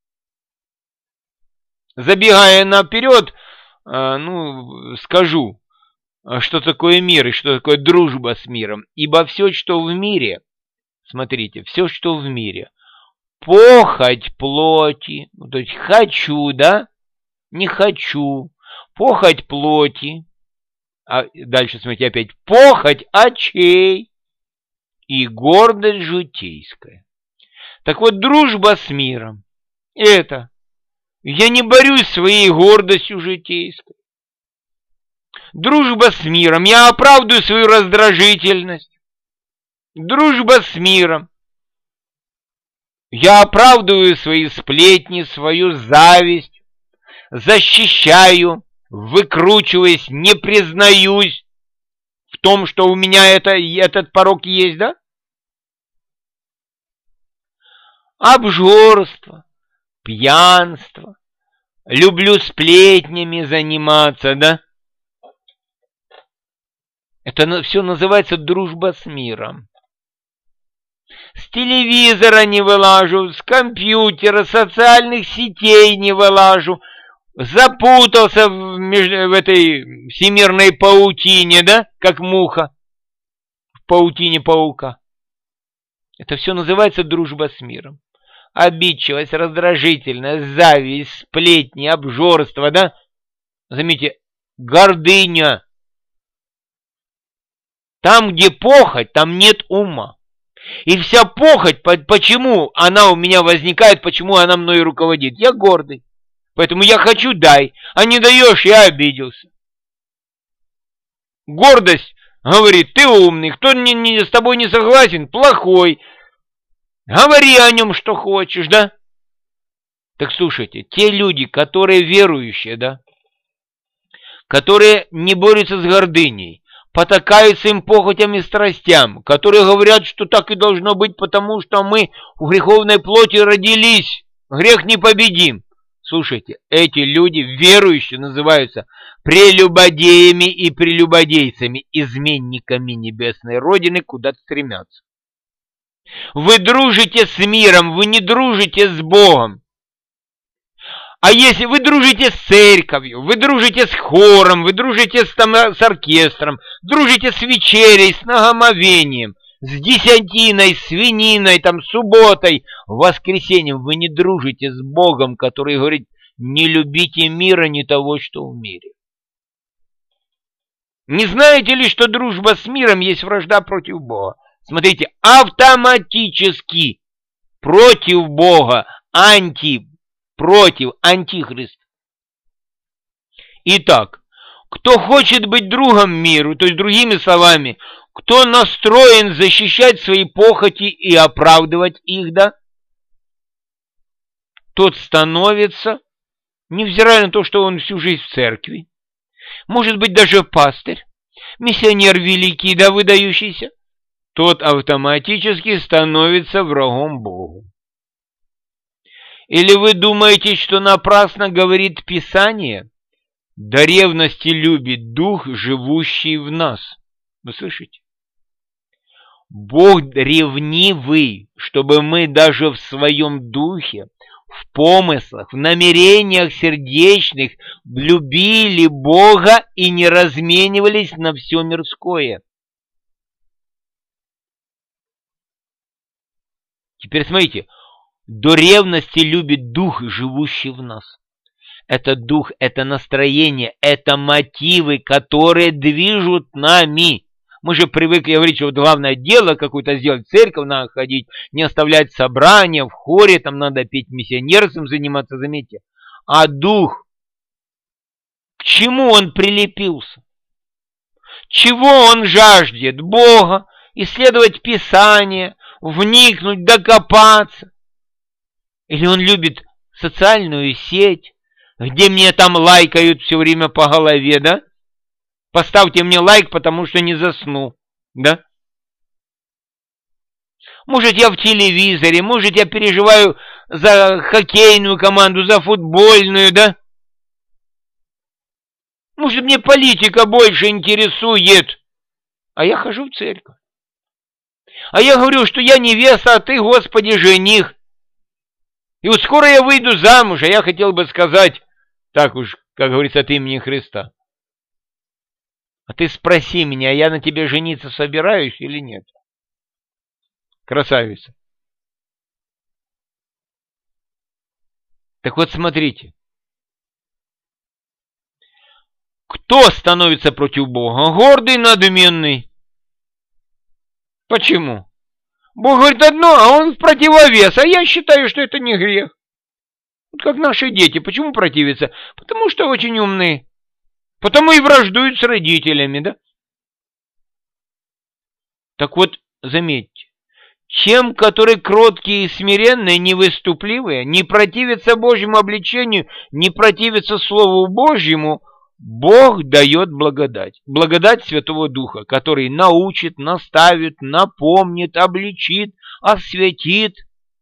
Забегая наперед, ну, скажу, что такое мир и что такое дружба с миром. Ибо все, что в мире, смотрите, все, что в мире, похоть плоти, то есть хочу, да, не хочу, похоть плоти, а дальше, смотрите, опять, похоть очей и гордость житейская. Так вот, дружба с миром, это... Я не борюсь своей гордостью житейской. Дружба с миром. Я оправдываю свою раздражительность. Дружба с миром. Я оправдываю свои сплетни, свою зависть. Защищаю, выкручиваясь, не признаюсь в том, что у меня это, этот порок есть, да? Обжорство. Пьянство, люблю сплетнями заниматься, да? Это все называется дружба с миром. С телевизора не вылажу, с компьютера, социальных сетей не вылажу. Запутался в, между, в этой всемирной паутине, да, как муха в паутине паука. Это все называется дружба с миром. Обидчивость, раздражительность, зависть, сплетни, обжорство, да? Заметьте, гордыня. Там, где похоть, там нет ума. И вся похоть, почему она у меня возникает, почему она мной руководит? Я гордый. Поэтому я хочу, дай. А не даешь, я обиделся. Гордость говорит, ты умный. Кто не, не, с тобой не согласен, плохой. Говори о нем, что хочешь, да? Так слушайте, те люди, которые верующие, да, которые не борются с гордыней, потакаются им похотям и страстям, которые говорят, что так и должно быть, потому что мы в греховной плоти родились, грех не победим. Слушайте, эти люди, верующие, называются прелюбодеями и прелюбодейцами, изменниками небесной Родины, куда стремятся. Вы дружите с миром, вы не дружите с Богом. А если вы дружите с церковью, вы дружите с хором, вы дружите с, там, с оркестром, дружите с вечерей, с нагомовением, с десятиной, свининой, там, субботой, воскресеньем, вы не дружите с Богом, который говорит, не любите мира, не того, что в мире. Не знаете ли, что дружба с миром есть вражда против Бога? Смотрите, автоматически против Бога, анти, против, антихрист. Итак, кто хочет быть другом миру, то есть другими словами, кто настроен защищать свои похоти и оправдывать их, да, тот становится, невзирая на то, что он всю жизнь в церкви, может быть даже пастырь, миссионер великий, да, выдающийся, тот автоматически становится врагом Богу. Или вы думаете, что напрасно говорит Писание? До ревности любит Дух, живущий в нас. Вы слышите? Бог ревнивый, чтобы мы даже в своем духе, в помыслах, в намерениях сердечных любили Бога и не разменивались на все мирское. Теперь смотрите, до ревности любит Дух, живущий в нас. Это дух, это настроение, это мотивы, которые движут нами. Мы же привыкли говорить, что вот главное дело какое-то сделать, церковь надо ходить, не оставлять собрания, в хоре, там надо петь, миссионерством заниматься, заметьте. А дух, к чему он прилепился? Чего он жаждет? Бога, исследовать Писание, вникнуть, докопаться. Или он любит социальную сеть, где мне там лайкают все время по голове, да? Поставьте мне лайк, потому что не засну, да? Может, я в телевизоре, может, я переживаю за хоккейную команду, за футбольную, да? Может, мне политика больше интересует, а я хожу в церковь. А я говорю, что я невеста, а ты, Господи, жених. И вот скоро я выйду замуж, а я хотел бы сказать, так уж, как говорится, от имени Христа. А ты спроси меня, я на тебе жениться собираюсь или нет? Красавица. Так вот, смотрите. Кто становится против Бога? Гордый, надменный. Почему? Бог говорит одно, а он в противовес. А я считаю, что это не грех. Вот как наши дети. Почему противятся? Потому что очень умные. Потому и враждуют с родителями, да? Так вот, заметьте. Чем, которые кроткие и смиренные, невыступливые, не противятся Божьему обличению, не противятся Слову Божьему, Бог дает благодать. Благодать Святого Духа, который научит, наставит, напомнит, обличит, осветит.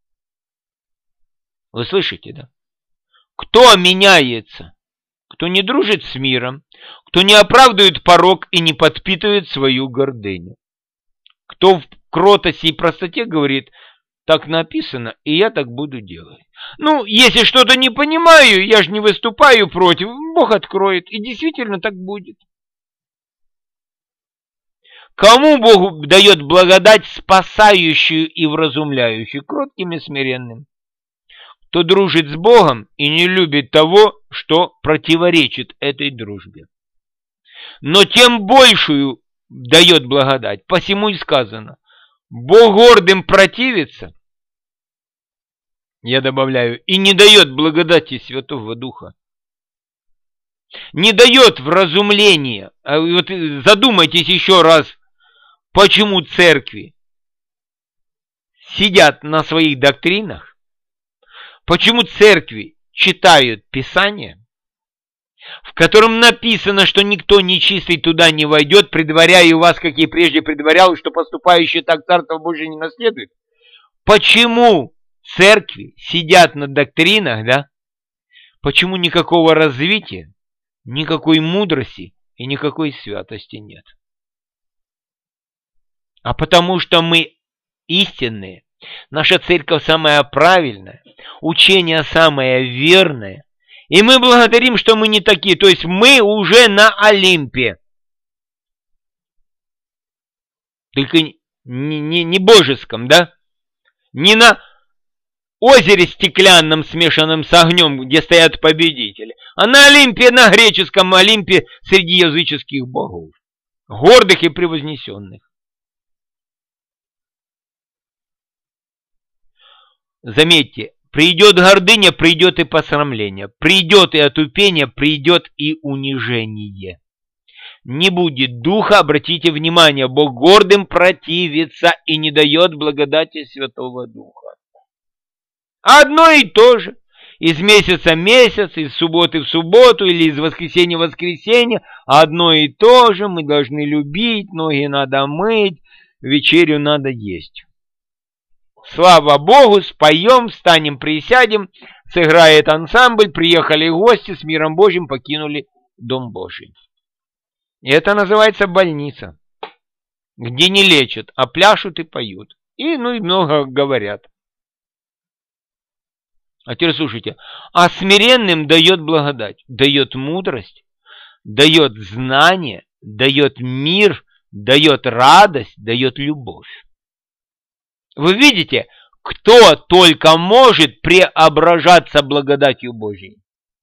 Вы слышите, да? Кто меняется? Кто не дружит с миром, кто не оправдывает порок и не подпитывает свою гордыню. Кто кротости и простоте говорит: так написано, и я так буду делать. Ну, если что-то не понимаю, я же не выступаю против, Бог откроет, и действительно так будет. Кому Бог дает благодать спасающую и вразумляющую? Кротким и смиренным. Кто дружит с Богом и не любит того, что противоречит этой дружбе. Но тем большую дает благодать. Посему и сказано: Бог гордым противится, я добавляю, и не дает благодати Святого Духа. Не дает вразумления. А вот задумайтесь еще раз, почему церкви сидят на своих доктринах, почему церкви читают Писание, в котором написано, что никто нечистый туда не войдет, предваряя вас, как и прежде предварял, что поступающий так Царство Божие не наследует. Почему церкви сидят на доктринах, да? Почему никакого развития, никакой мудрости и никакой святости нет? А потому что мы истинные, наша церковь самая правильная, учение самое верное, и мы благодарим, что мы не такие, то есть мы уже на Олимпе. Только не, не, не божеском, да? Не на озере стеклянном, смешанном с огнем, где стоят победители, а на Олимпе, на греческом Олимпе среди языческих богов, гордых и превознесенных. Заметьте, придет гордыня, придет и посрамление, придет и отупение, придет и унижение. Не будет духа, обратите внимание, Бог гордым противится и не дает благодати Святого Духа. Одно и то же. Из месяца в месяц, из субботы в субботу или из воскресенья в воскресенье. Одно и то же. Мы должны любить, ноги надо мыть, вечерю надо есть. Слава Богу, споем, встанем, присядем, сыграет ансамбль, приехали гости, с миром Божьим покинули Дом Божий. И это называется больница, где не лечат, а пляшут и поют. И, ну, и много говорят. А теперь слушайте, а смиренным дает благодать, дает мудрость, дает знание, дает мир, дает радость, дает любовь. Вы видите, кто только может преображаться благодатью Божией?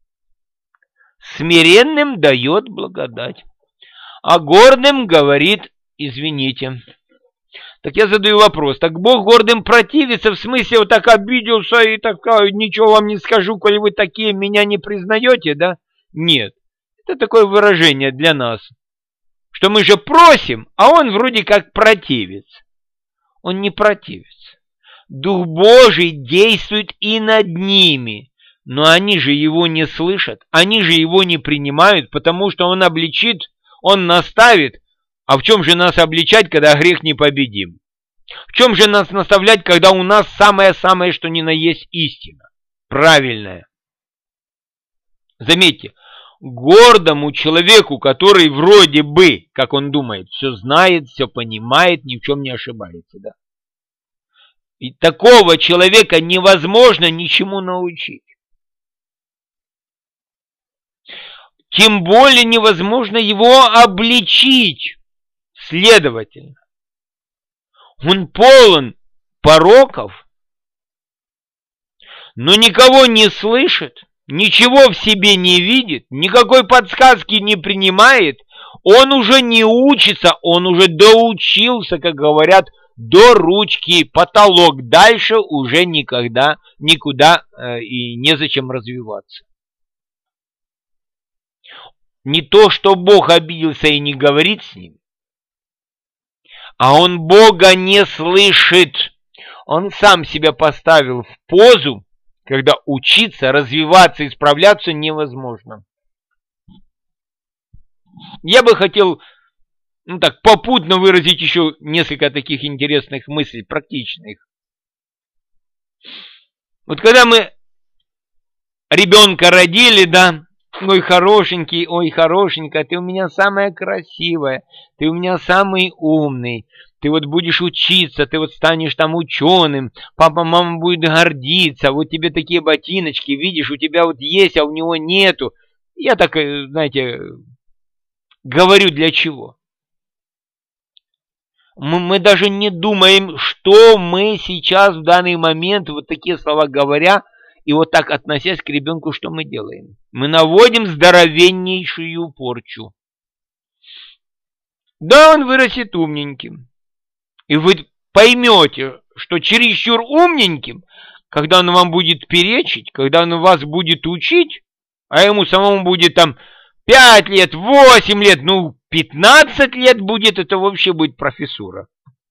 Смиренным дает благодать, а гордым говорит: извините. Так я задаю вопрос, так Бог гордым противится, в смысле вот так обиделся и так, ничего вам не скажу, коли вы такие меня не признаете, да? Нет, это такое выражение для нас, что мы же просим, а он вроде как противится. Он не противится. Дух Божий действует и над ними, но они же его не слышат, они же его не принимают, потому что он обличит, он наставит. А в чем же нас обличать, когда грех не победим? В чем же нас наставлять, когда у нас самое-самое, что ни на есть истина? Правильная. Заметьте, гордому человеку, который вроде бы, как он думает, все знает, все понимает, ни в чем не ошибается, да? И такого человека невозможно ничему научить. Тем более невозможно его обличить. Следовательно, он полон пороков, но никого не слышит, ничего в себе не видит, никакой подсказки не принимает, он уже не учится, он уже доучился, как говорят, до ручки, потолок, дальше уже никогда, никуда э, и незачем развиваться. Не то, что Бог обиделся и не говорит с ним, а он Бога не слышит. Он сам себя поставил в позу, когда учиться, развиваться, исправляться невозможно. Я бы хотел, ну так, попутно выразить еще несколько таких интересных мыслей, практичных. Вот когда мы ребенка родили, да, Ой, хорошенький, ой, хорошенькая, ты у меня самая красивая, ты у меня самый умный, ты вот будешь учиться, ты вот станешь там ученым, папа, мама будет гордиться, вот тебе такие ботиночки, видишь, у тебя вот есть, а у него нету. Я так, знаете, говорю для чего. Мы, мы даже не думаем, что мы сейчас в данный момент, вот такие слова говоря, и вот так относясь к ребенку, что мы делаем? Мы наводим здоровеннейшую порчу. Да, он вырастет умненьким. И вы поймете, что чересчур умненьким, когда он вам будет перечить, когда он вас будет учить, а ему самому будет там пять лет, восемь лет, ну пятнадцать лет будет, это вообще будет профессура.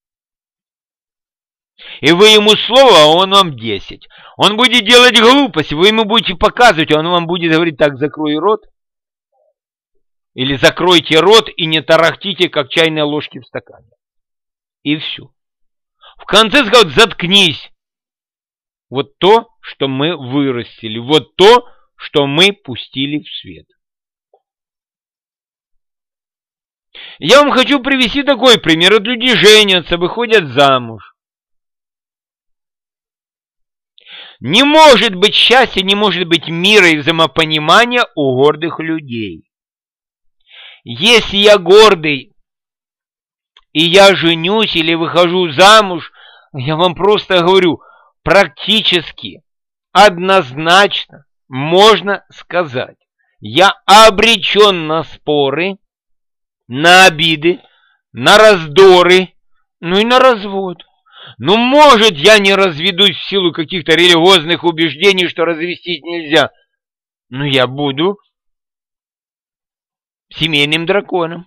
И вы ему слово, а он вам десять. Он будет делать глупость, вы ему будете показывать, а он вам будет говорить: так, закрой рот. Или закройте рот и не тарахтите, как чайные ложки в стакане. И все. В конце скажут: заткнись. Вот то, что мы вырастили, вот то, что мы пустили в свет. Я вам хочу привести такой пример. Вот люди женятся, выходят замуж. Не может быть счастья, не может быть мира и взаимопонимания у гордых людей. Если я гордый, и я женюсь или выхожу замуж, я вам просто говорю, практически, однозначно можно сказать, я обречен на споры, на обиды, на раздоры, ну и на развод. Ну, может, я не разведусь в силу каких-то религиозных убеждений, что развестись нельзя. Но я буду семейным драконом.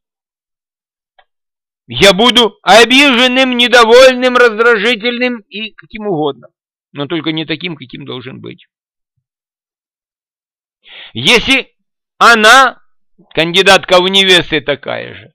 Я буду обиженным, недовольным, раздражительным и каким угодно. Но только не таким, каким должен быть. Если она, кандидатка в невесты, такая же,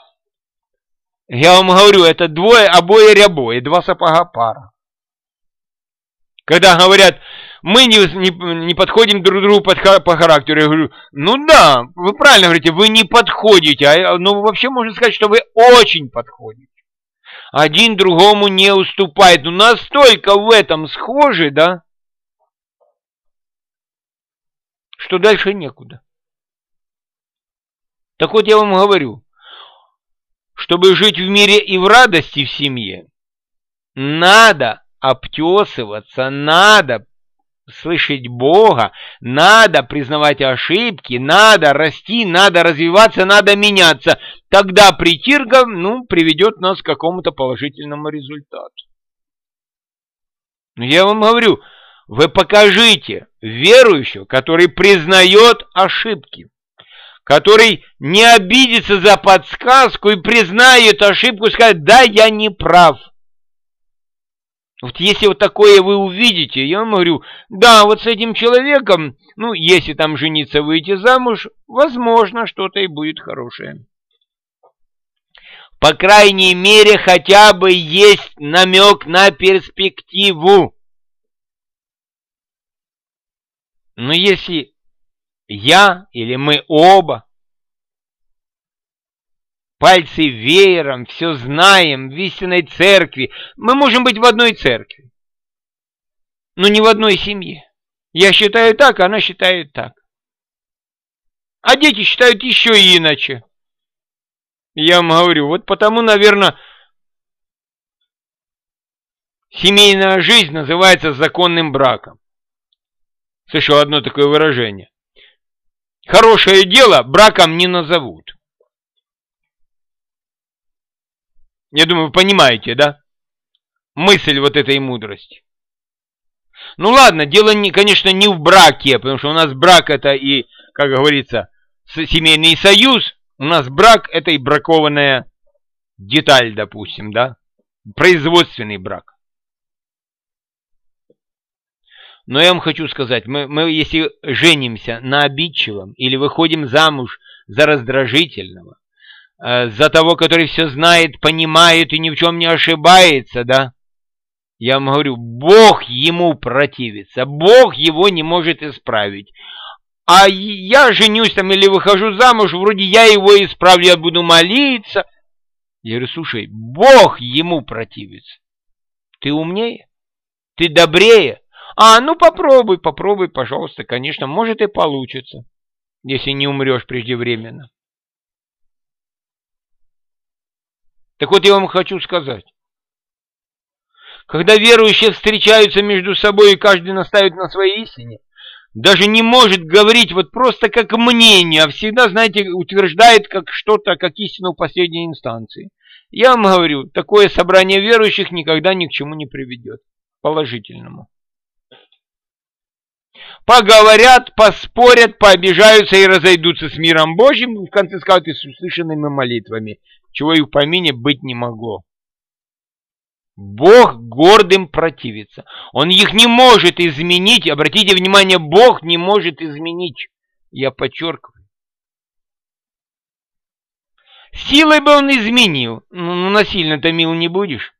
я вам говорю, это двое, обои рябои, два сапога пара. Когда говорят, мы не, не, не подходим друг другу под, по характеру, я говорю, ну да, вы правильно говорите, вы не подходите, а, ну вообще можно сказать, что вы очень подходите. Один другому не уступает. Ну настолько в этом схожи, да, что дальше некуда. Так вот я вам говорю, чтобы жить в мире и в радости в семье, надо обтесываться, надо слышать Бога, надо признавать ошибки, надо расти, надо развиваться, надо меняться. Тогда притирка, ну, приведет нас к какому-то положительному результату. Но я вам говорю, вы покажите верующего, который признает ошибки, который не обидится за подсказку и признает ошибку и скажет: да, я не прав. Вот если вот такое вы увидите, я вам говорю, да, вот с этим человеком, ну, если там жениться, выйти замуж, возможно, что-то и будет хорошее. По крайней мере, хотя бы есть намек на перспективу. Но если я или мы оба пальцы веером, все знаем, в истинной церкви. Мы можем быть в одной церкви, но не в одной семье. Я считаю так, она считает так. А дети считают еще иначе. Я вам говорю, вот потому, наверное, семейная жизнь называется законным браком. Слышал одно такое выражение. Хорошее дело браком не назовут. Я думаю, вы понимаете, да? Мысль вот этой мудрости. Ну ладно, дело, не, конечно, не в браке, потому что у нас брак это и, как говорится, семейный союз. У нас брак это и бракованная деталь, допустим, да? Производственный брак. Но я вам хочу сказать, мы, мы если женимся на обидчивом или выходим замуж за раздражительного, за того, который все знает, понимает и ни в чем не ошибается, да? Я вам говорю, Бог ему противится, Бог его не может исправить. а я женюсь там или выхожу замуж, вроде я его исправлю, я буду молиться. Я говорю, слушай, Бог ему противится. Ты умнее? Ты добрее? А, ну попробуй, попробуй, пожалуйста, конечно, может и получится, если не умрешь преждевременно. Так вот я вам хочу сказать. Когда верующие встречаются между собой и каждый настаивает на своей истине, даже не может говорить вот просто как мнение, а всегда, знаете, утверждает как что-то, как истину последней инстанции. Я вам говорю, такое собрание верующих никогда ни к чему не приведет. Положительному. Поговорят, поспорят, пообижаются и разойдутся с миром Божьим, в конце скажут и с услышанными молитвами, чего и в помине быть не могло. Бог гордым противится. Он их не может изменить. Обратите внимание, Бог не может изменить. Я подчеркиваю. Силой бы он изменил. Ну, насильно-то мил не будешь.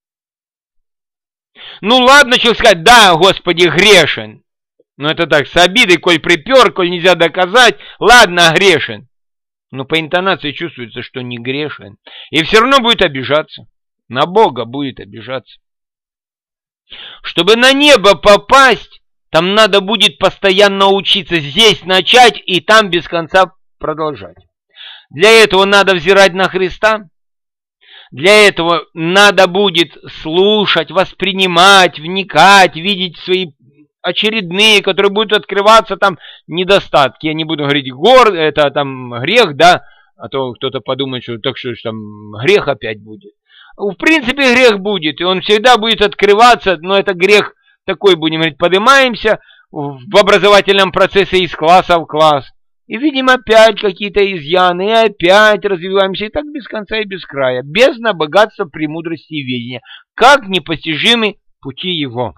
Ну, ладно, человек сказать, да, Господи, грешен. Но это так, с обидой, коль припер, коль нельзя доказать, ладно, грешен. Но по интонации чувствуется, что не грешен. И все равно будет обижаться. На Бога будет обижаться. Чтобы на небо попасть, там надо будет постоянно учиться здесь начать и там без конца продолжать. Для этого надо взирать на Христа. Для этого надо будет слушать, воспринимать, вникать, видеть свои очередные, которые будут открываться там недостатки. Я не буду говорить гор, это там грех, да, а то кто-то подумает, что так что ж там грех опять будет. В принципе, грех будет, и он всегда будет открываться, но это грех такой, будем говорить, поднимаемся в образовательном процессе из класса в класс, и видим опять какие-то изъяны, и опять развиваемся, и так без конца и без края. Бездна богатства, премудрости и ведения. Как непостижимы пути его.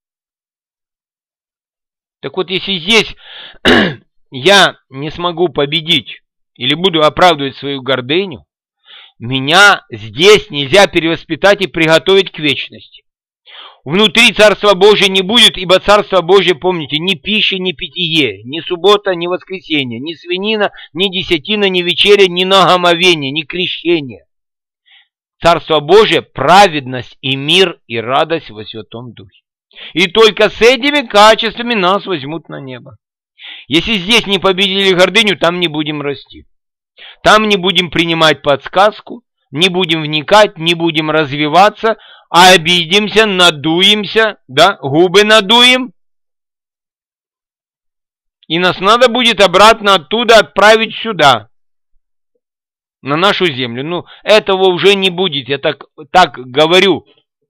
Так вот, если здесь я не смогу победить, или буду оправдывать свою гордыню, меня здесь нельзя перевоспитать и приготовить к вечности. Внутри Царства Божия не будет, ибо Царство Божие, помните, ни пищи, ни питье, ни суббота, ни воскресенье, ни свинина, ни десятина, ни вечеря, ни нагомовение, ни крещение. Царство Божие – праведность и мир и радость во Святом Духе. И только с этими качествами нас возьмут на небо. Если здесь не победили гордыню, там не будем расти. Там не будем принимать подсказку, не будем вникать, не будем развиваться, а обидимся, надуемся, да, губы надуем. И нас надо будет обратно оттуда отправить сюда, на нашу землю. Ну, этого уже не будет, я так, так говорю.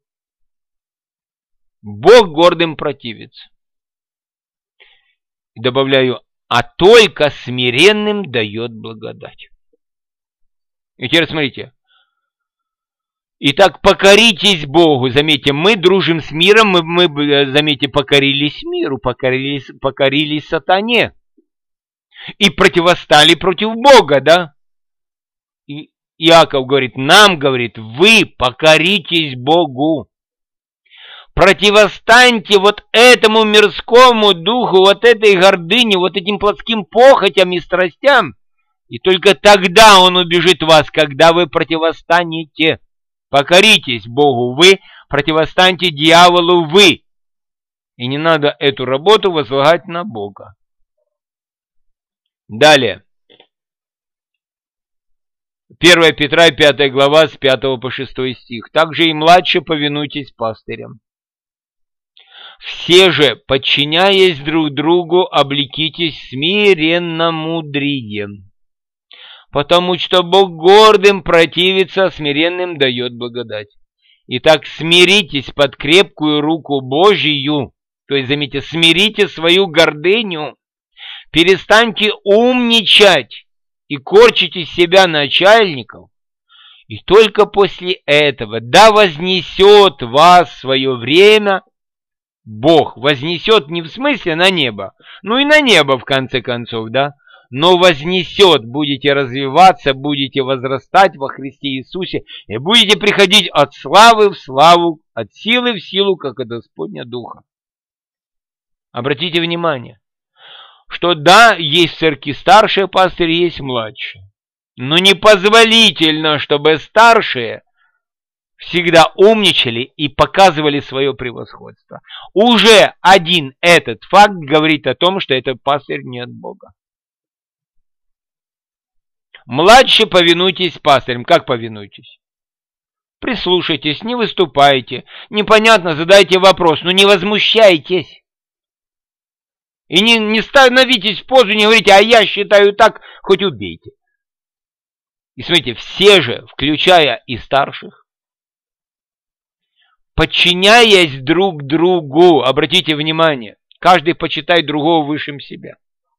Бог гордым противится. И добавляю, а только смиренным дает благодать. И теперь смотрите. Итак, покоритесь Богу. Заметьте, мы дружим с миром, мы, мы заметьте, покорились миру, покорились, покорились сатане. И противостали против Бога, да? И Иаков говорит, нам, говорит, вы покоритесь Богу. Противостаньте вот этому мирскому духу, вот этой гордыне, вот этим плотским похотям и страстям. И только тогда он убежит вас, когда вы противостанете. Покоритесь Богу вы, противостаньте дьяволу вы. И не надо эту работу возлагать на Бога. Далее. первое Петра, пятая глава, с пятого по шестой стих. Также и младше повинуйтесь пастырям. Все же, подчиняясь друг другу, облекитесь смиренно-мудрием. Потому что Бог гордым противится, смиренным дает благодать. Итак, смиритесь под крепкую руку Божию. То есть, заметьте, смирите свою гордыню. Перестаньте умничать и корчить из себя начальников. И только после этого, да вознесет вас в свое время Бог, вознесет не в смысле на небо, ну и на небо в конце концов, да, но вознесет, будете развиваться, будете возрастать во Христе Иисусе и будете приходить от славы в славу, от силы в силу, как от Господня Духа. Обратите внимание, что да, есть в церкви старшие пастыри, есть младшие. Но непозволительно, чтобы старшие всегда умничали и показывали свое превосходство. Уже один этот факт говорит о том, что этот пастырь не от Бога. Младшие, повинуйтесь пастырям. Как повинуйтесь? Прислушайтесь, не выступайте. Непонятно, задайте вопрос, но не возмущайтесь. И не, не становитесь в позу, не говорите, а я считаю так, хоть убейте. И смотрите, все же, включая и старших, подчиняясь друг другу, обратите внимание, каждый почитает другого высшим себя.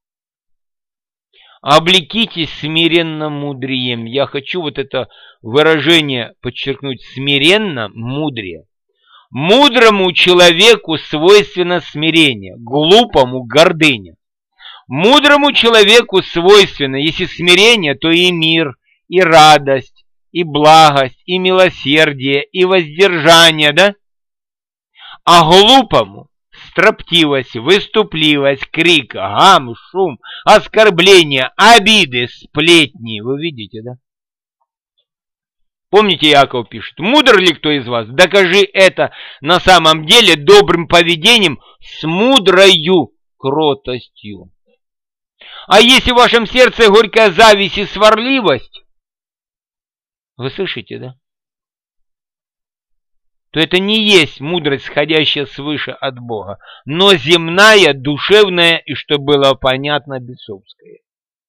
Облекитесь смиренно мудрием. Я хочу вот это выражение подчеркнуть. Смиренно мудрее. Мудрому человеку свойственно смирение, глупому гордыня. Мудрому человеку свойственно, если смирение, то и мир, и радость, и благость, и милосердие, и воздержание, да? А глупому строптивость, выступливость, крик, гам, шум, оскорбления, обиды, сплетни. Вы видите, да? Помните, Иаков пишет, мудр ли кто из вас? Докажи это на самом деле добрым поведением с мудрою кротостью. А если в вашем сердце горькая зависть и сварливость, вы слышите, да? То это не есть мудрость, сходящая свыше от Бога, но земная, душевная и, что было понятно, бесовская.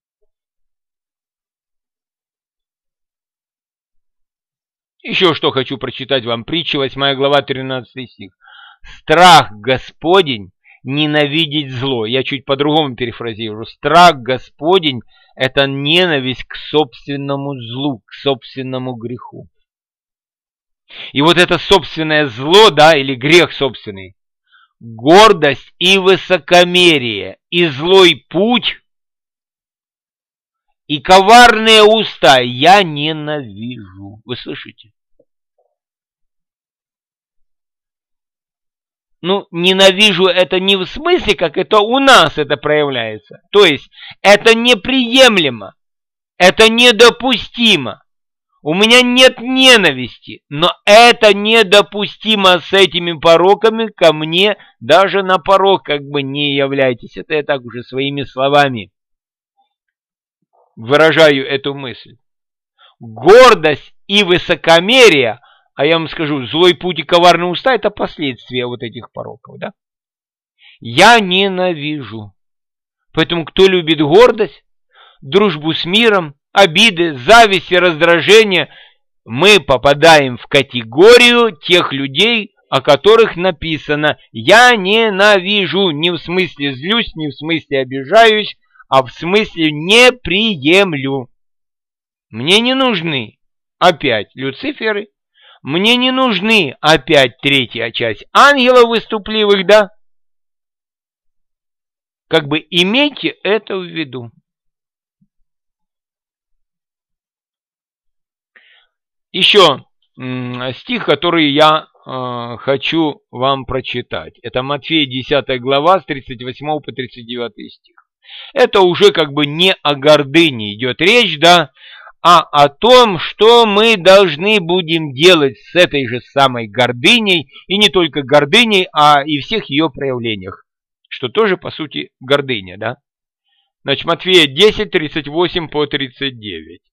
Еще что хочу прочитать вам. Притча, восьмая глава, тринадцатый стих. Страх Господень ненавидеть зло. Я чуть по-другому перефразирую. Страх Господень – это ненависть к собственному злу, к собственному греху. И вот это собственное зло, да, или грех собственный, гордость и высокомерие, и злой путь, и коварные уста я ненавижу. Вы слышите? Ну, ненавижу это не в смысле, как это у нас это проявляется. То есть, это неприемлемо, это недопустимо. У меня нет ненависти, но это недопустимо с этими пороками ко мне, даже на порок как бы не являйтесь. Это я так уже своими словами выражаю эту мысль. Гордость и высокомерие, а я вам скажу, злой путь и коварные уста – это последствия вот этих пороков, да? Я ненавижу. Поэтому кто любит гордость, дружбу с миром, обиды, зависть и раздражение, мы попадаем в категорию тех людей, о которых написано «я ненавижу», не в смысле злюсь, не в смысле обижаюсь, а в смысле не приемлю. Мне не нужны опять Люциферы, мне не нужны опять третья часть ангелов выступливых, да? Как бы имейте это в виду. Еще стих, который я э, хочу вам прочитать. Это Матфея десятая глава с тридцать восьмого по тридцать девятый стих. Это уже как бы не о гордыне идет речь, да, а о том, что мы должны будем делать с этой же самой гордыней, и не только гордыней, а и всех ее проявлениях, что тоже, по сути, гордыня, да. Значит, Матфея десять, тридцать восемь по тридцать девять.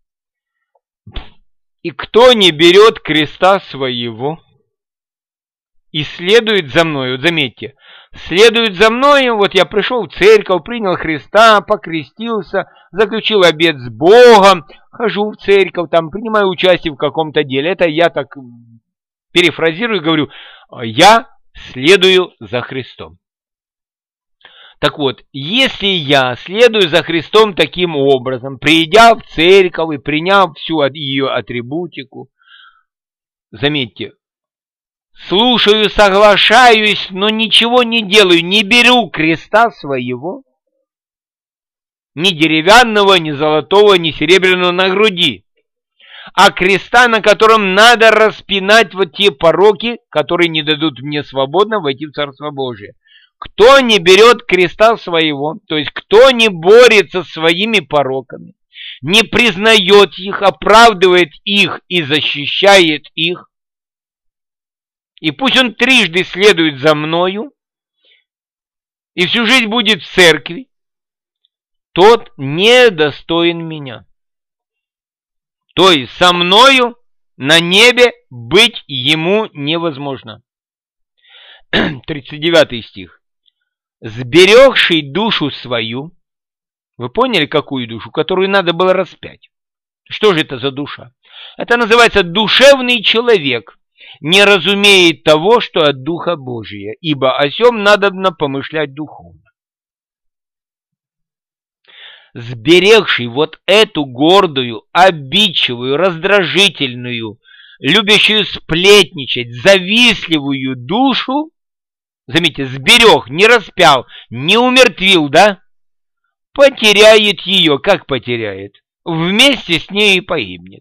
«И кто не берет креста своего и следует за мною», вот заметьте, следует за мною, вот я пришел в церковь, принял Христа, покрестился, заключил обет с Богом, хожу в церковь, там принимаю участие в каком-то деле. Это я так перефразирую, говорю, я следую за Христом. Так вот, если я следую за Христом таким образом, придя в церковь и приняв всю ее атрибутику, заметьте, слушаю, соглашаюсь, но ничего не делаю, не беру креста своего, ни деревянного, ни золотого, ни серебряного на груди, а креста, на котором надо распинать вот те пороки, которые не дадут мне свободно войти в Царство Божие. Кто не берет креста своего, то есть кто не борется с своими пороками, не признает их, оправдывает их и защищает их, и пусть он трижды следует за мною, и всю жизнь будет в церкви, тот недостоин меня. То есть со мною на небе быть ему невозможно. тридцать девятый стих. Сберегший душу свою, вы поняли, какую душу? Которую надо было распять. Что же это за душа? Это называется душевный человек, не разумеет того, что от Духа Божия, ибо о сем надобно помышлять духовно. Сберегший вот эту гордую, обидчивую, раздражительную, любящую сплетничать, завистливую душу, заметьте, сберег, не распял, не умертвил, да? Потеряет ее. Как потеряет? Вместе с ней и погибнет.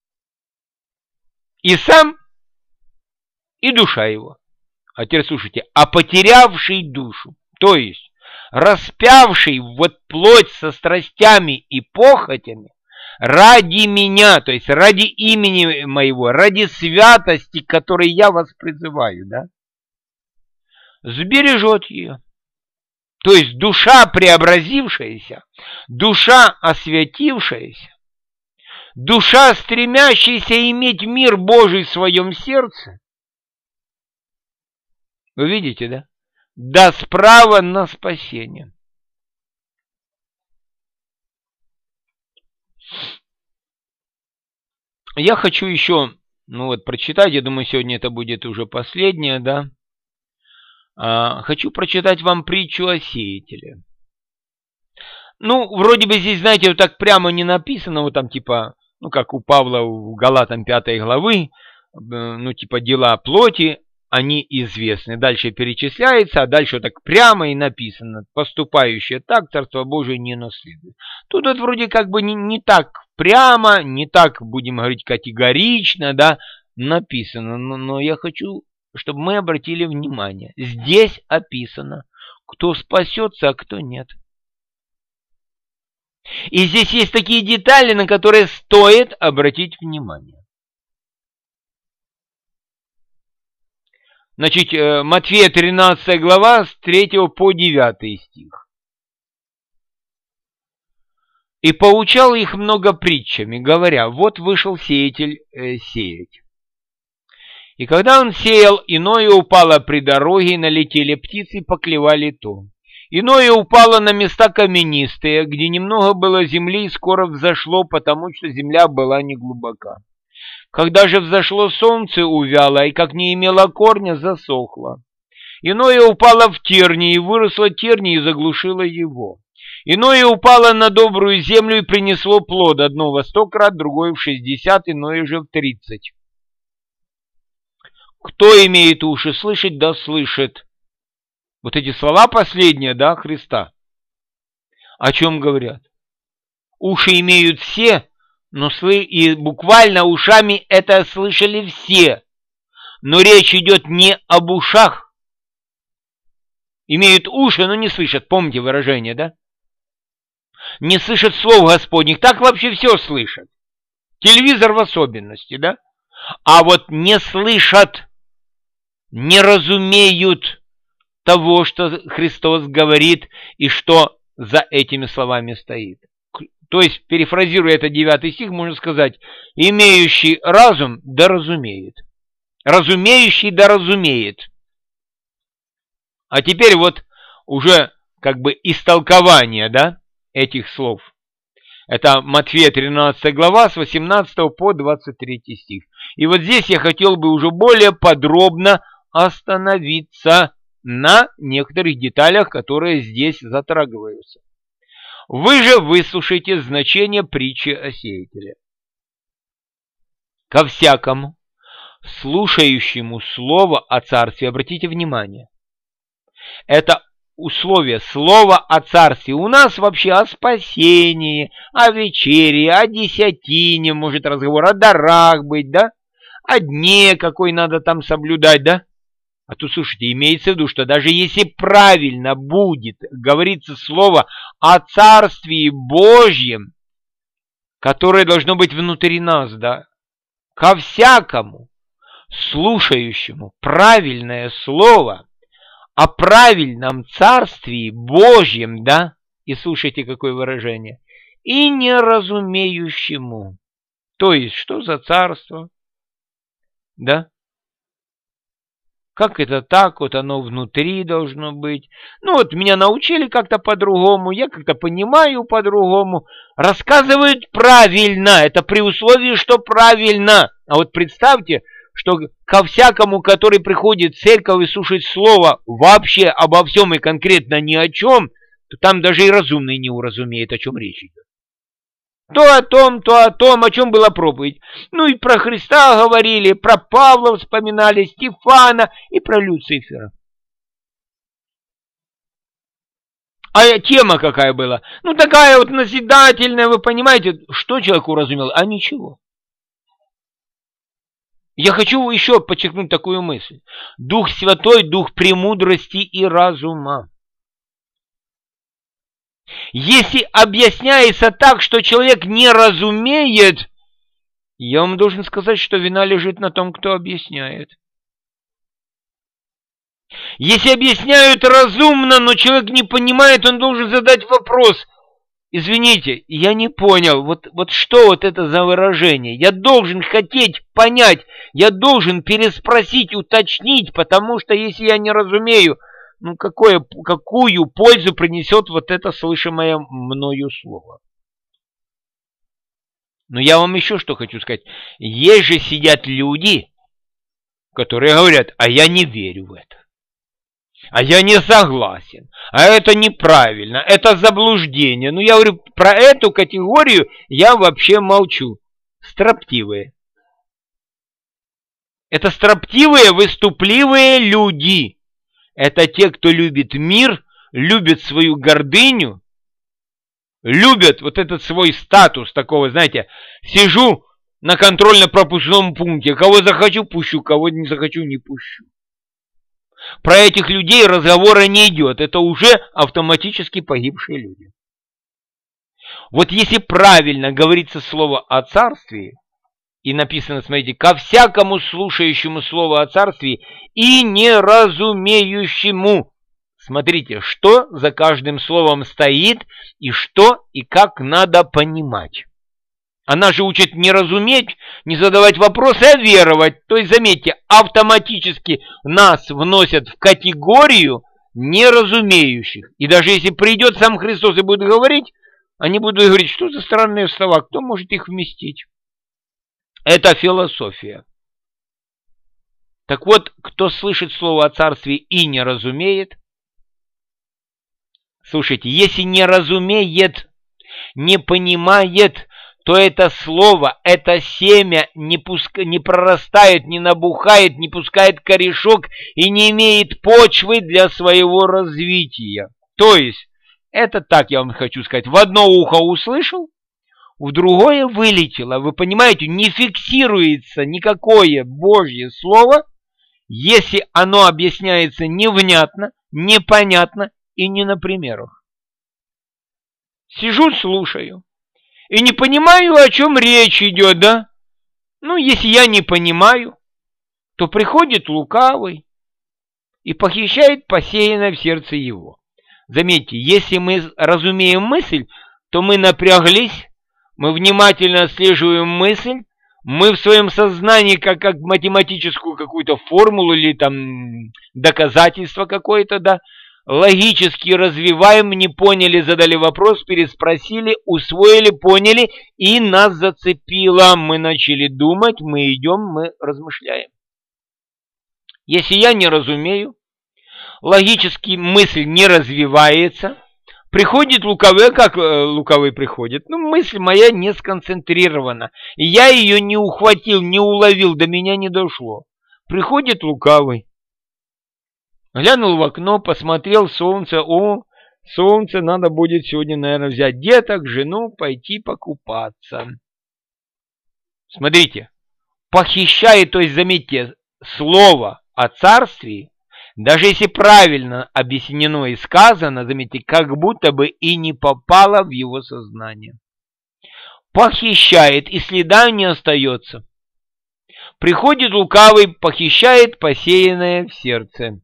И сам, и душа его. А теперь слушайте, а потерявший душу, то есть распявший вот плоть со страстями и похотями ради меня, то есть ради имени моего, ради святости, которой я вас призываю, да, сбережет ее. То есть душа преобразившаяся, душа освятившаяся, душа, стремящаяся иметь мир Божий в своем сердце, вы видите, да? Даст право на спасение. Я хочу еще, ну вот, прочитать, я думаю, сегодня это будет уже последнее, да. А, хочу прочитать вам притчу о сеятеле. Ну, вроде бы здесь, знаете, вот так прямо не написано, вот там типа, ну, как у Павла в Галатам пятой главы, ну, типа дела плоти, они известны. Дальше перечисляется, а дальше вот так прямо и написано. Поступающее так, Царство Божие не наследует. Тут вот вроде как бы не, не так прямо, не так, будем говорить, категорично, да, написано. Но, но я хочу, чтобы мы обратили внимание. Здесь описано, кто спасется, а кто нет. И здесь есть такие детали, на которые стоит обратить внимание. Значит, Матфея тринадцатая глава с третьего по девятый стих. «И поучал их много притчами, говоря, вот вышел сеятель э, сеять. И когда он сеял, иное упало при дороге, и налетели птицы и поклевали то. Иное упало на места каменистые, где немного было земли, и скоро взошло, потому что земля была неглубока. Когда же взошло солнце, увяло, и как не имело корня, засохло. Иное упало в тернии, и выросло тернии, и заглушило его. Иное упало на добрую землю, и принесло плод, одно во сто крат, другое в шестьдесят, иное же в тридцать. Кто имеет уши слышать, да слышит». Вот эти слова последние, да, Христа. О чем говорят? Уши имеют все, но сли... и буквально ушами это слышали все. Но речь идет не об ушах. Имеют уши, но не слышат. Помните выражение, да? Не слышат слов Господних. Так вообще все слышат. Телевизор в особенности, да? А вот не слышат, не разумеют того, что Христос говорит и что за этими словами стоит. То есть, перефразируя это девятый стих, можно сказать, имеющий разум да разумеет. Разумеющий да разумеет. А теперь вот уже как бы истолкование, да, этих слов. Это Матфея тринадцатая глава с восемнадцатого по двадцать третий стих. И вот здесь я хотел бы уже более подробно остановиться на некоторых деталях, которые здесь затрагиваются. Вы же выслушайте значение притчи о сеятеле. Ко всякому, слушающему слово о царстве, обратите внимание, это условие слова о царстве. У нас вообще о спасении, о вечере, о десятине, может разговор о дарах быть, да? О дне, какой надо там соблюдать, да? А тут, слушайте, имеется в виду, что даже если правильно будет говориться слово о Царствии Божьем, которое должно быть внутри нас, да, ко всякому слушающему правильное слово о правильном Царствии Божьем, да, и слушайте, какое выражение, и неразумеющему. То есть, что за царство? Да? Как это так? Вот оно внутри должно быть. Ну вот меня научили как-то по-другому, я как-то понимаю по-другому. Рассказывают правильно, это при условии, что правильно. А вот представьте, что ко всякому, который приходит в церковь и слушает слово вообще обо всем и конкретно ни о чем, то там даже и разумный не уразумеет, о чем речь идет. То о том, то о том, о чем была проповедь. Ну и про Христа говорили, про Павла вспоминали, Стефана и про Люцифера. А тема какая была? Ну такая вот назидательная, вы понимаете, что человек уразумел? А ничего. Я хочу еще подчеркнуть такую мысль. Дух Святой, Дух премудрости и разума. Если объясняется так, что человек не разумеет, я вам должен сказать, что вина лежит на том, кто объясняет. Если объясняют разумно, но человек не понимает, он должен задать вопрос. Извините, я не понял, вот, вот что вот это за выражение? Я должен хотеть понять, я должен переспросить, уточнить, потому что если я не разумею, ну какое, какую пользу принесет вот это слышимое мною слово? Но я вам еще что хочу сказать. Есть же сидят люди, которые говорят, а я не верю в это. А я не согласен, а это неправильно, это заблуждение. Ну, я говорю, про эту категорию я вообще молчу. Строптивые. Это строптивые, выступливые люди. Это те, кто любит мир, любит свою гордыню, любят вот этот свой статус такого, знаете, сижу на контрольно-пропускном пункте, кого захочу, пущу, кого не захочу, не пущу. Про этих людей разговора не идет. Это уже автоматически погибшие люди. Вот если правильно говорится слово о царстве, и написано, смотрите, ко всякому слушающему слово о царстве и неразумеющему. Смотрите, что за каждым словом стоит, и что и как надо понимать. Она же учит не разуметь, не задавать вопросы, а веровать. То есть, заметьте, автоматически нас вносят в категорию неразумеющих. И даже если придет сам Христос и будет говорить, они будут говорить, что за странные слова, кто может их вместить? Это философия. Так вот, кто слышит слово о царстве и не разумеет, слушайте, если не разумеет, не понимает, то это слово, это семя не, пуска, не прорастает, не набухает, не пускает корешок и не имеет почвы для своего развития. То есть, это так я вам хочу сказать, в одно ухо услышал, в другое вылетело. Вы понимаете, не фиксируется никакое Божье слово, если оно объясняется невнятно, непонятно и не на примерах. Сижу, слушаю. И не понимаю, о чем речь идет, да? Ну, если я не понимаю, то приходит лукавый и похищает посеянное в сердце его. Заметьте, если мы разумеем мысль, то мы напряглись, мы внимательно отслеживаем мысль, мы в своем сознании, как, как математическую какую-то формулу или там доказательство какое-то, да, логически развиваем, не поняли, задали вопрос, переспросили, усвоили, поняли, и нас зацепило. Мы начали думать, мы идем, мы размышляем. Если я не разумею, логически мысль не развивается, приходит лукавый, как лукавый приходит? Ну, мысль моя не сконцентрирована, и я ее не ухватил, не уловил, до меня не дошло. Приходит лукавый. Глянул в окно, посмотрел солнце. О, солнце, надо будет сегодня, наверное, взять деток, жену, пойти покупаться. Смотрите, похищает, то есть, заметьте, слово о царстве Даже если правильно объяснено и сказано, заметьте, как будто бы и не попало в его сознание. Похищает, и следа не остается. Приходит лукавый, похищает посеянное в сердце.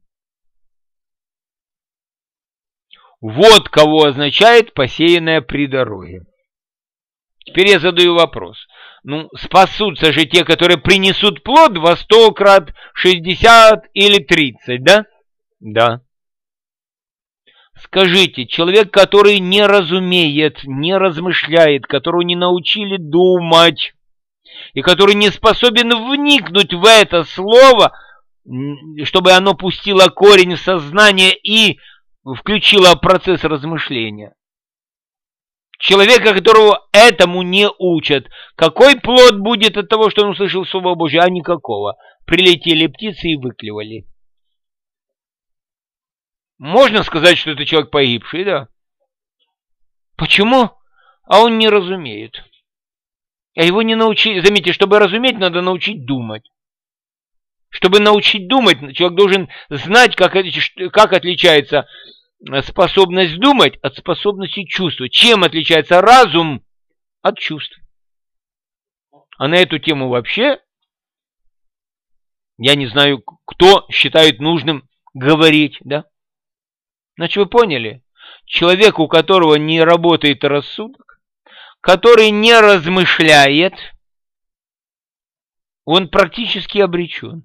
Вот кого означает посеянное при дороге. Теперь я задаю вопрос. Ну, спасутся же те, которые принесут плод во сто крат, шестьдесят или тридцать, да? Да. Скажите, человек, который не разумеет, не размышляет, которого не научили думать, и который не способен вникнуть в это слово, чтобы оно пустило корень в сознание и включило процесс размышления. Человека, которого этому не учат. Какой плод будет от того, что он услышал Слово Божье? А никакого. Прилетели птицы и выклевали. Можно сказать, что это человек погибший, да? Почему? А он не разумеет. А его не научили. Заметьте, чтобы разуметь, надо научить думать. Чтобы научить думать, человек должен знать, как, как отличается способность думать от способности чувствовать. Чем отличается разум от чувств? А на эту тему вообще я не знаю, кто считает нужным говорить, да? Значит, вы поняли? Человек, у которого не работает рассудок, который не размышляет, он практически обречен.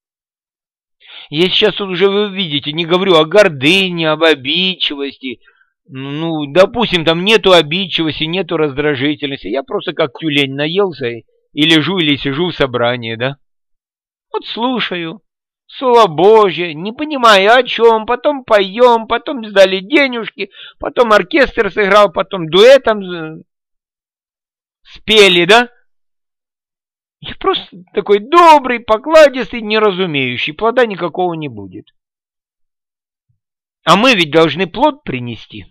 Я сейчас тут уже, вы видите, не говорю о гордыне, об обидчивости. Ну, допустим, там нету обидчивости, нету раздражительности. Я просто как тюлень наелся и, и лежу или сижу в собрании, да? Вот слушаю Слово Божье, не понимаю о чем, потом поем, потом сдали денежки, потом оркестр сыграл, потом дуэтом спели, да? Я просто такой добрый, покладистый, неразумеющий. Плода никакого не будет. А мы ведь должны плод принести.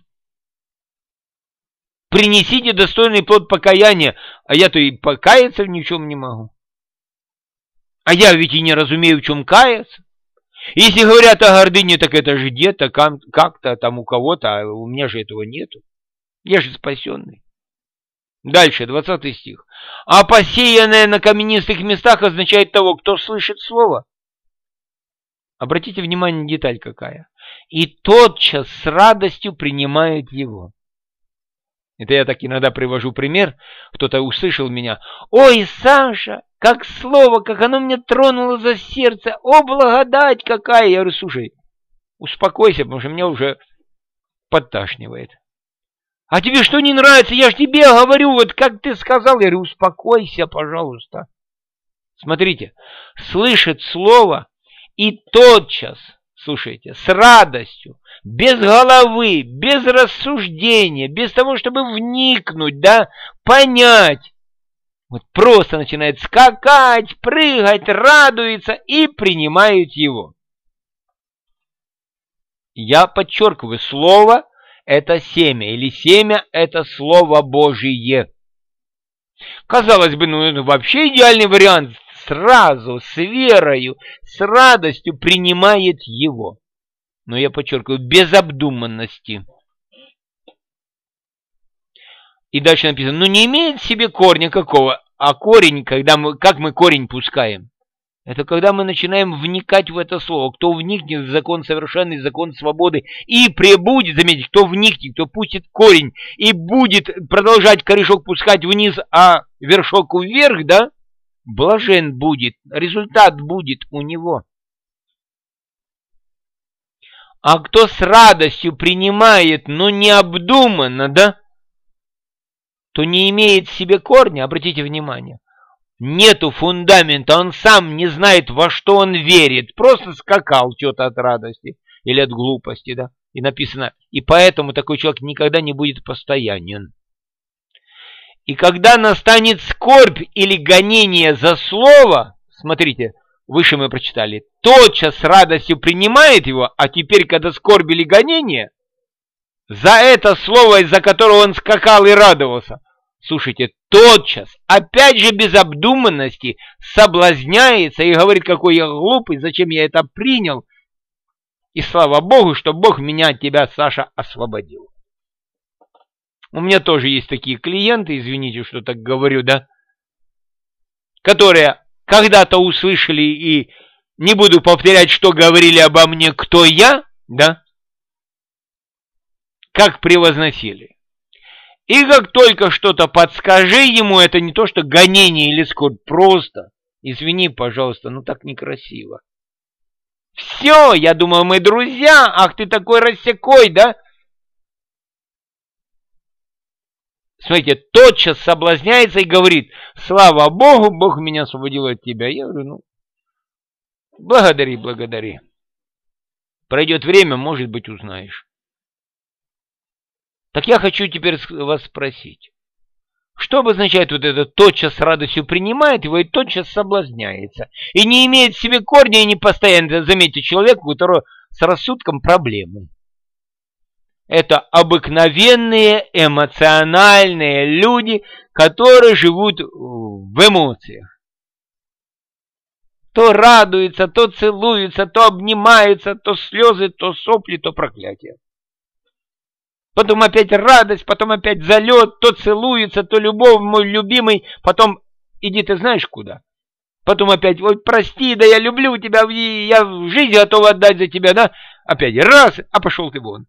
Принесите достойный плод покаяния. А я-то и покаяться ни в чем не могу. А я ведь и не разумею, в чем каяться. Если говорят о гордыне, так это же где-то, как-то там у кого-то, а у меня же этого нету. Я же спасенный. Дальше, двадцатый стих. А посеянное на каменистых местах означает того, кто слышит слово. Обратите внимание, деталь какая. И тотчас с радостью принимает его. Это я так иногда привожу пример. Кто-то услышал меня. Ой, Саша, как слово, как оно меня тронуло за сердце. О, благодать какая. Я говорю, слушай, успокойся, потому что меня уже подташнивает. А тебе что не нравится? Я ж тебе говорю, вот как ты сказал. Я говорю, успокойся, пожалуйста. Смотрите, слышит слово и тотчас, слушайте, с радостью, без головы, без рассуждения, без того, чтобы вникнуть, да, понять. Вот просто начинает скакать, прыгать, радуется и принимает его. Я подчеркиваю, слово это семя, или семя это Слово Божие. Казалось бы, ну это вообще идеальный вариант. Сразу, с верою, с радостью принимает его. Но я подчеркиваю, без обдуманности. И дальше написано, ну не имеет в себе корня какого. А корень, когда мы, как мы корень пускаем? Это когда мы начинаем вникать в это слово. Кто вникнет в закон совершенный, закон свободы, и пребудет, заметьте, кто вникнет, кто пустит корень, и будет продолжать корешок пускать вниз, а вершок вверх, да, блажен будет, результат будет у него. А кто с радостью принимает, но необдуманно, да, то не имеет в себе корня, обратите внимание. Нету фундамента, он сам не знает, во что он верит. Просто скакал что-то от радости или от глупости, да. И написано, и поэтому такой человек никогда не будет постоянен. И когда настанет скорбь или гонение за слово, смотрите, выше мы прочитали, тотчас с радостью принимает его, а теперь, когда скорбь или гонение, за это слово, из-за которого он скакал и радовался, слушайте, тотчас, опять же без обдуманности, соблазняется и говорит, какой я глупый, зачем я это принял. И слава Богу, что Бог меня от тебя, Саша, освободил. У меня тоже есть такие клиенты, извините, что так говорю, да, которые когда-то услышали, и не буду повторять, что говорили обо мне, кто я, да, как превозносили. И как только что-то подскажи ему, это не то, что гонение или скорбь, просто, извини, пожалуйста, ну так некрасиво. Все, я думал, мы друзья, ах ты такой рассекой, да? Смотрите, тотчас соблазняется и говорит: слава Богу, Бог меня освободил от тебя. Я говорю, ну, благодари, благодари. Пройдет время, может быть, узнаешь. Так я хочу теперь вас спросить. Что обозначает вот это тотчас с радостью принимает его и тотчас соблазняется? И не имеет в себе корня и не постоянно, заметьте, человек, у которого с рассудком проблемы. Это обыкновенные эмоциональные люди, которые живут в эмоциях. То радуются, то целуются, то обнимаются, то слезы, то сопли, то проклятие. Потом опять радость, потом опять залет, то целуется, то любовь, мой любимый, потом иди ты знаешь куда. Потом опять, ой, прости, да я люблю тебя, я жизнь готова отдать за тебя, да? Опять раз, а пошел ты вон.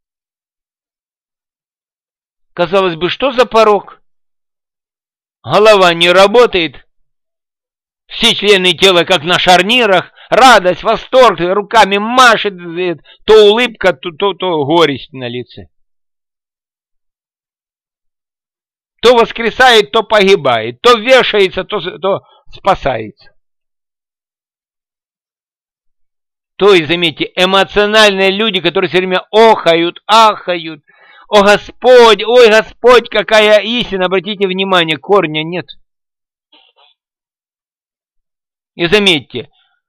Казалось бы, что за порог? Голова не работает, все члены тела как на шарнирах, радость, восторг, руками машет, то улыбка, то, то, то горесть на лице. То воскресает, то погибает, то вешается, то, то спасается. То есть, заметьте, эмоциональные люди, которые все время охают, ахают. О Господь, ой Господь, какая истина, обратите внимание, корня нет. И заметьте,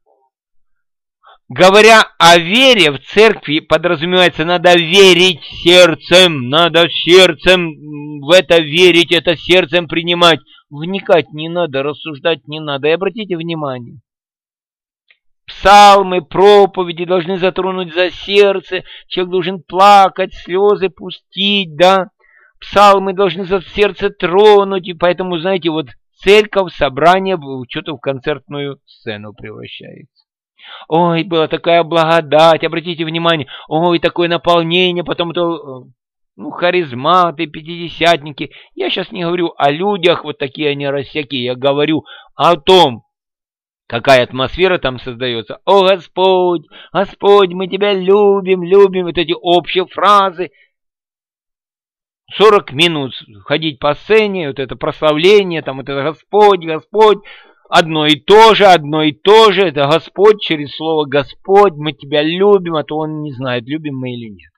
говоря о вере в церкви, подразумевается, надо верить сердцем, надо сердцем в это верить, это сердцем принимать. Вникать не надо, рассуждать не надо. И обратите внимание, псалмы, проповеди должны затронуть за сердце, человек должен плакать, слезы пустить, да. Псалмы должны за сердце тронуть, и поэтому, знаете, вот церковь, собрание что-то в концертную сцену превращается. Ой, была такая благодать, обратите внимание, ой, такое наполнение, потом это, ну, харизматы, пятидесятники. Я сейчас не говорю о людях, вот такие они рассеки, я говорю о том, какая атмосфера там создается. О, Господь, Господь, мы тебя любим, любим, вот эти общие фразы. сорок минут ходить по сцене, вот это прославление, там вот это Господь, Господь. Одно и то же, одно и то же, это Господь через слово Господь, мы тебя любим, а то он не знает, любим мы или нет.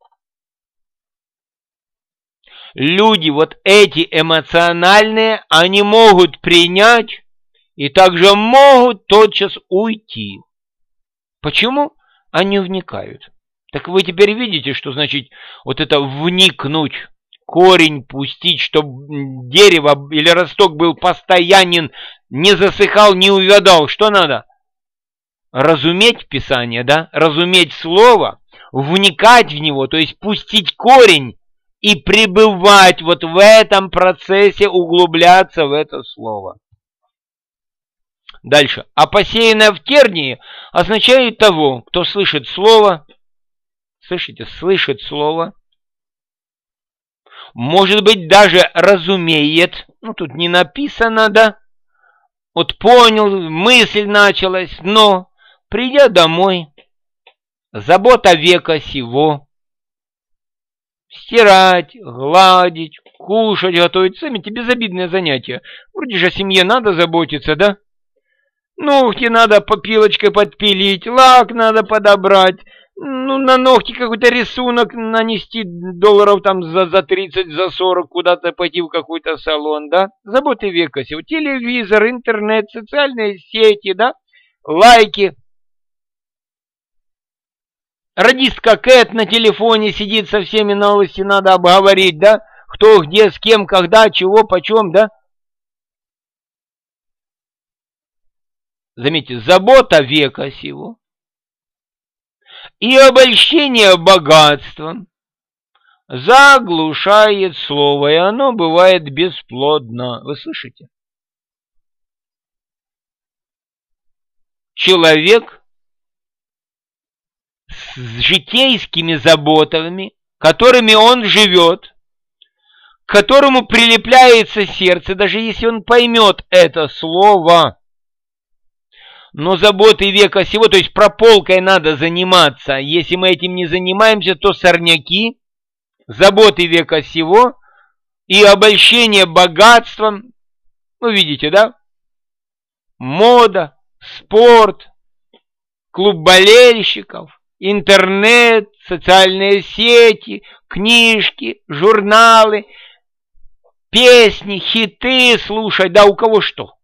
Люди вот эти эмоциональные, они могут принять и также могут тотчас уйти. Почему? Они вникают. Так вы теперь видите, что значит вот это вникнуть, корень пустить, чтобы дерево или росток был постоянен, не засыхал, не увядал. Что надо? Разуметь Писание, да? Разуметь Слово, вникать в него, то есть пустить корень и пребывать вот в этом процессе, углубляться в это Слово. Дальше. А посеянное в тернии означает того, кто слышит Слово, слышите, слышит Слово, может быть, даже разумеет, ну, тут не написано, да, вот понял, мысль началась, но, придя домой, забота века сего, стирать, гладить, кушать, готовить, заметьте, безобидное занятие. Вроде же о семье надо заботиться, да? Ногти надо попилочкой подпилить, лак надо подобрать, ну, на ногти какой-то рисунок нанести, долларов там за, за тридцать, за сорок, куда-то пойти в какой-то салон, да? Заботы века сего. Телевизор, интернет, социальные сети, да? Лайки. Радистка Кэт на телефоне сидит, со всеми новости надо обговорить, да? Кто, где, с кем, когда, чего, почем, да? Заметьте, забота века сего. и обольщение богатством заглушает слово, и оно бывает бесплодно. Вы слышите? Человек с житейскими заботами, которыми он живет, к которому прилепляется сердце, даже если он поймет это слово. Но заботы века сего, то есть прополкой надо заниматься. Если мы этим не занимаемся, то сорняки, заботы века сего и обольщение богатством, вы видите, да? Мода, спорт, клуб болельщиков, интернет, социальные сети, книжки, журналы, песни, хиты слушать, да у кого что.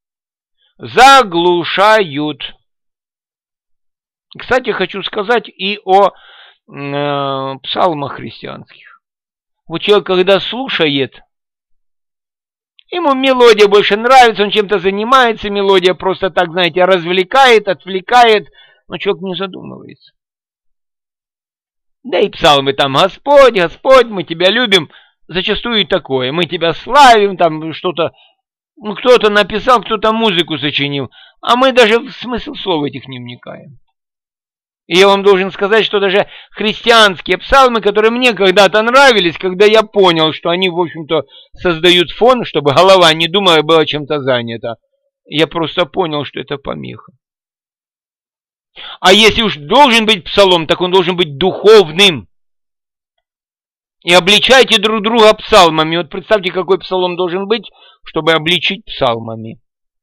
Заглушают. Кстати, хочу сказать и о э, псалмах христианских. Вот человек, когда слушает, ему мелодия больше нравится, он чем-то занимается, мелодия просто так, знаете, развлекает, отвлекает, но человек не задумывается. Да и псалмы там: Господь, Господь, мы Тебя любим, зачастую и такое. Мы Тебя славим, там что-то, ну, кто-то написал, кто-то музыку сочинил, а мы даже в смысл слов этих не вникаем. И я вам должен сказать, что даже христианские псалмы, которые мне когда-то нравились, когда я понял, что они, в общем-то, создают фон, чтобы голова не думала, была чем-то занята, я просто понял, что это помеха. А если уж должен быть псалом, так он должен быть духовным. И обличайте друг друга псалмами. Вот представьте, какой псалом должен быть, чтобы обличить псалмами.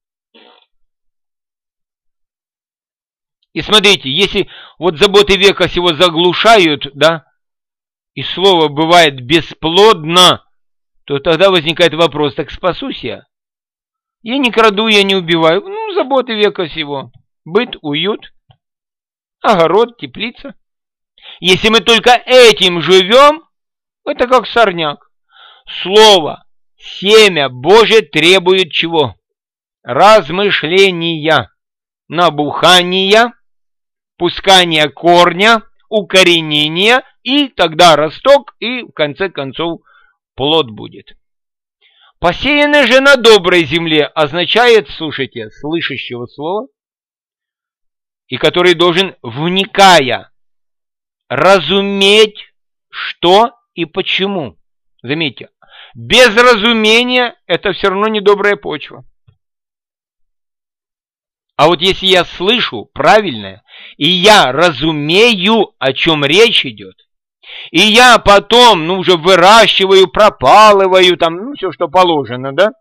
И смотрите, если вот заботы века сего заглушают, да, и слово бывает бесплодно, то тогда возникает вопрос: так спасусь я? Я не краду, я не убиваю. Ну, заботы века сего. Быт, уют, огород, теплица. Если мы только этим живем, это как сорняк. Слово, семя Божие требует чего? Размышления, набухания, пускания корня, укоренения, и тогда росток, и в конце концов плод будет. Посеянное же на доброй земле означает, слушайте, слышащего слова, и который должен, вникая, разуметь, что и почему. Заметьте, без разумения это все равно недобрая почва. А вот если я слышу правильное, и я разумею, о чем речь идет, и я потом, ну, уже выращиваю, пропалываю, там, ну, все, что положено, да?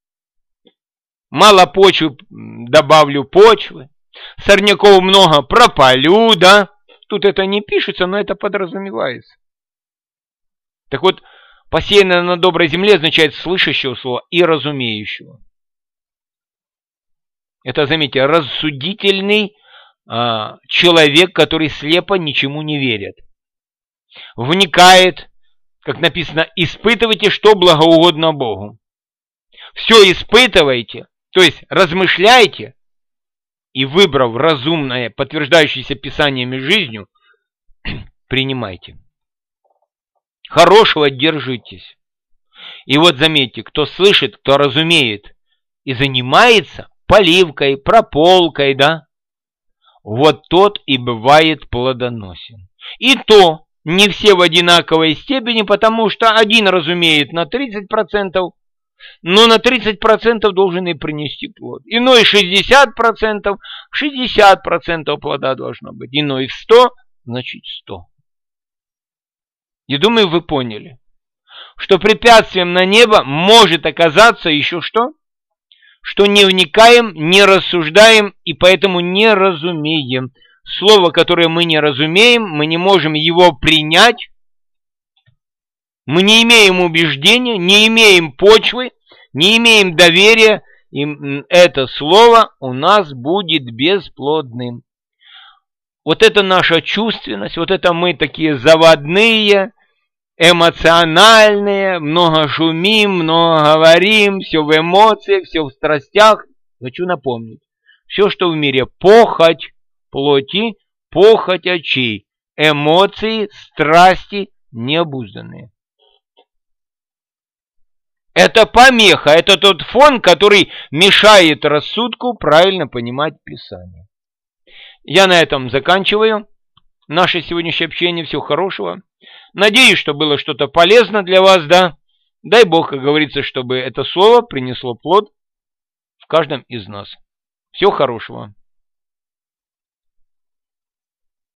Мало почвы, добавлю почвы, сорняков много, пропалю, да? Тут это не пишется, но это подразумевается. Так вот, посеянное на доброй земле означает слышащего слова и разумеющего. Это, заметьте, рассудительный а, человек, который слепо ничему не верит. Вникает, как написано, испытывайте, что благоугодно Богу. Все испытывайте, то есть размышляйте, и выбрав разумное, подтверждающееся Писаниями жизнью, принимайте. Хорошего держитесь. И вот заметьте, кто слышит, кто разумеет и занимается поливкой, прополкой, да, вот тот и бывает плодоносен. И то не все в одинаковой степени, потому что один разумеет на тридцать процентов, но на тридцать процентов должен и принести плод. Иной шестьдесят процентов, шестьдесят процентов плода должно быть. Иной в сто, значит сто. Я думаю, вы поняли, что препятствием на небо может оказаться еще что? Что не вникаем, не рассуждаем и поэтому не разумеем. Слово, которое мы не разумеем, мы не можем его принять, мы не имеем убеждения, не имеем почвы, не имеем доверия, и это слово у нас будет бесплодным. Вот это наша чувственность, вот это мы такие заводные, эмоциональные, много шумим, много говорим, все в эмоциях, все в страстях. Хочу напомнить, все, что в мире похоть плоти, похоть очей, эмоции, страсти необузданные. Это помеха, это тот фон, который мешает рассудку правильно понимать Писание. Я на этом заканчиваю наше сегодняшнее общение. Всего хорошего. Надеюсь, что было что-то полезно для вас, да. Дай Бог, как говорится, чтобы это слово принесло плод в каждом из нас. Всего хорошего.